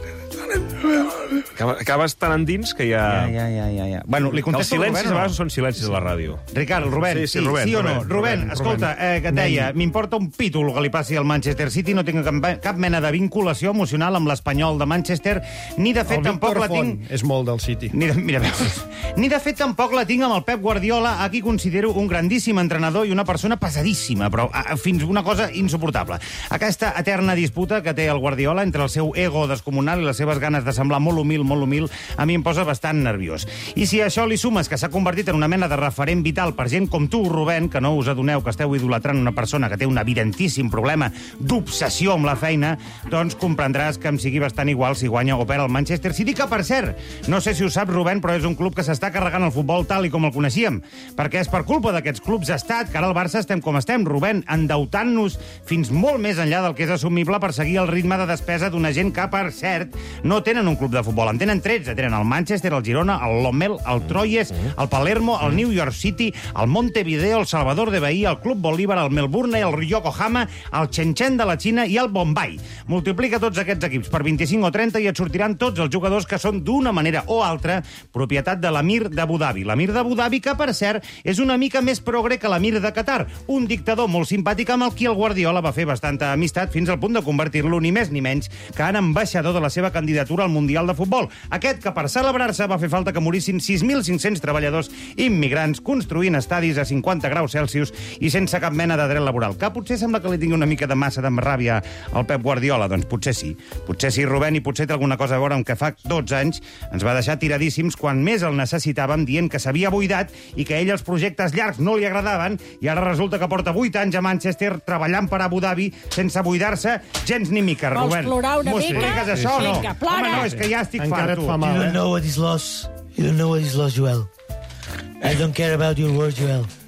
Acaba- Acabes tan endins que ja... Ja, ja, ja, ja. Bueno, li contesto Els al silencis Rubén, a o no? vegades són silencis a la ràdio. Ricard, el Rubén, Sí, sí, Rubén, sí o Rubén, no? Rubén, Rubén, escolta, eh, que et deia, m'importa un pítol que li passi al Manchester City, no tinc cap, cap mena de vinculació emocional amb l'Espanyol de Manchester, ni de fet El tampoc Víctor la Font tinc... és molt del City. Ni de, mira, ni de fet tampoc la tinc amb el Pep Guardiola, a qui considero un grandíssim entrenador i una persona pesadíssima, però a, fins una cosa insuportable. Aquesta eterna disputa que té el Guardiola entre el seu ego descomunal i les seves ganes de semblar molt humil, molt humil, a mi em posa bastant nerviós. I si a això li sumes que s'ha convertit en una mena de referent vital per gent com tu, Rubén, que no us adoneu que esteu idolatrant una persona que té un evidentíssim problema d'obsessió amb la feina, doncs comprendràs que em sigui bastant igual si guanya o perd el Manchester City, que, per cert, no sé si ho saps, Rubén, però és un club que s'està carregant el futbol tal i com el coneixíem, perquè és per culpa d'aquests clubs d'estat que ara al Barça estem com estem, Rubén, endeutant-nos fins molt més enllà del que és assumible per seguir el ritme de despesa d'una gent que, per cert, no tenen un club de futbol, en tenen tretze, tenen el Manchester, el Girona, el Lommel, el Troyes, el Palermo, el New York City, el Montevideo, el Salvador de Bahía, el Club Bolívar, el Melbourne, el Yokohama, el Shenzhen de la Xina i el Bombay. Multiplica tots aquests equips per vint-i-cinc o trenta i et sortiran tots els jugadors que són d'una manera o altra propietat de l'Amir d'Abu Dhabi. L'Amir d'Abu Dhabi, que, per cert, és una mica més progre que l'Amir de Qatar, un dictador molt simpàtic amb el qui el Guardiola va fer bastanta amistat fins al punt de convertir-lo ni més ni menys que en ambaixador de la seva candidatura al Mundial de Futbol. Aquest que, per celebrar-se, va fer falta que morissin sis mil cinc-cents treballadors immigrants construint estadis a cinquanta graus Celsius i sense cap mena de dret laboral. Que potser sembla que li tingui una mica de massa de ràbia al Pep Guardiola. Doncs potser sí. Potser sí, Rubén, i potser té alguna cosa a veure amb que fa dotze anys ens va deixar tiradíssims quan més el necessitàvem, dient que s'havia buidat i que a ell els projectes llargs no li agradaven, i ara resulta que porta vuit anys a Manchester treballant per Abu Dhabi sense buidar-se gens ni mica, Vols Rubén. plorar una M'ho mica? expliques, això, o no? Vinga, plora. Home, no, és que ja estic Encara fart, et tu. fa mal, You eh? don't know what he's lost. You don't know what he's lost, Joel. I don't care about your words, Joel.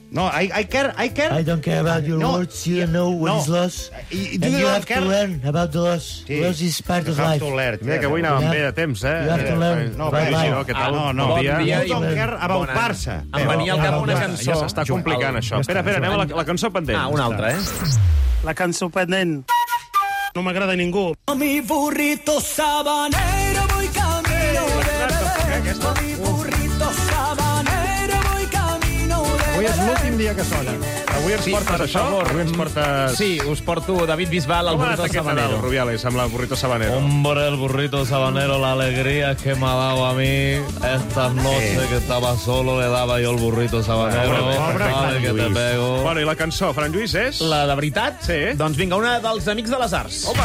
No, I, I care, I care... I don't care about your No, words. You know what no. is loss. I- And you you don't have care- to learn about the loss. Sí. Loss is part You of have life. to learn. Mira, que avui anàvem You bé have- de temps, eh? you have to learn No, about Pep, life. no, què tal? Ah, no, no. Bon dia. You don't care about Bon any. Barça. Em venia al cap una Ja cançó. s'està complicant, això. Espera, espera, anem a la, la cançó pendent. Ah, una altra, eh? La cançó pendent. No m'agrada a ningú. Mi burrito sabanero voy camino de beber. Mi burrito sabanero voy camino de Avui és l'últim dia que sona. Avui ens Sí, portes per això? favor. Avui ens portes... Sí, us porto David Bisbal, el Com ha anat burrito aquest Nadal, sabanero. Rubiales, amb el burrito sabanero? Hombre, el burrito sabanero, la alegría que me ha dado a mí estas noches que estaba solo, le daba yo el burrito sabanero. Pobre, pobre Vale, Fran que te Lluís. pego. Bueno, i la cançó, Fran Lluís, és? La de veritat? Sí. Doncs vinga, una dels Amics de les Arts. Opa!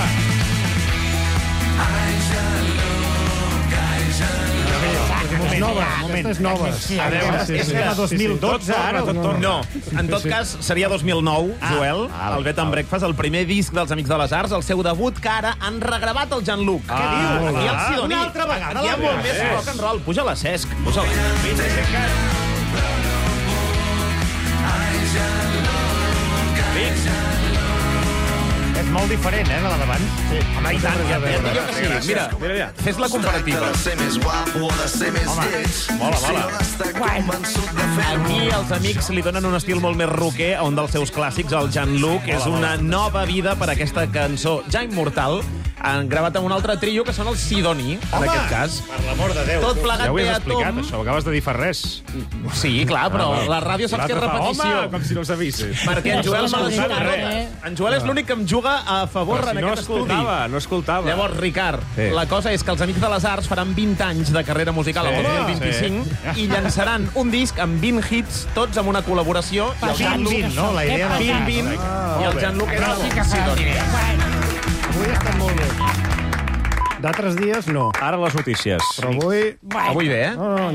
És nova, aquesta és nova. A veure, és que a dos mil dotze, ara... Tot torna. No, en tot cas, seria dos mil nou, Joel, val, el Bed and Breakfast, el primer disc dels Amics de les Arts, el seu debut, que ara han regravat el Jean-Luc. Què dius? Aquí el Ah, Sidoní. una altra vegada, Aquí hi ha la molt meva. més rock and roll. Puja-la, Cesc, puja-la. És molt diferent, eh, de la d'abans. Sí. Home, i tant, ja et dic que sí. Mira, Mira, mira. fes la comparativa. Mola, mola. Aquí els Amics li donen un estil molt més rocker a un dels seus clàssics, el Jean-Luc. És una nova vida per aquesta cançó ja immortal. Han gravat amb un altre trio, que són els Sidoní, en Home, aquest cas. per l'amor de Déu. Tot plegat Ja ho bé has a explicat, tom. això. Acabes de dir fa res. Sí, clar, però Ah, va. la ràdio saps que és L'altre fa, repetició. Home, com si no ho sabessis. Perquè en Joel me l'ha dit escoltat tot. res. En Joel és l'únic que em juga a favor Però si en no aquest estudi. escoltava, no escoltava. Llavors, Ricard, Sí. la cosa és que els Amics de les Arts faran vint anys de carrera musical Sí, el dos mil vint-i-cinc sí. i llançaran un disc amb vint hits, tots amb una col·laboració. I el vint, Jean-Luc... vint, no? La idea de vint, vint, Ah, i el molt bé. Jean-Luc és Això sí que el farà Sidoní. Avui està molt bé. D'altres dies, no. Ara les notícies. Però avui... Avui bé, eh? No, no,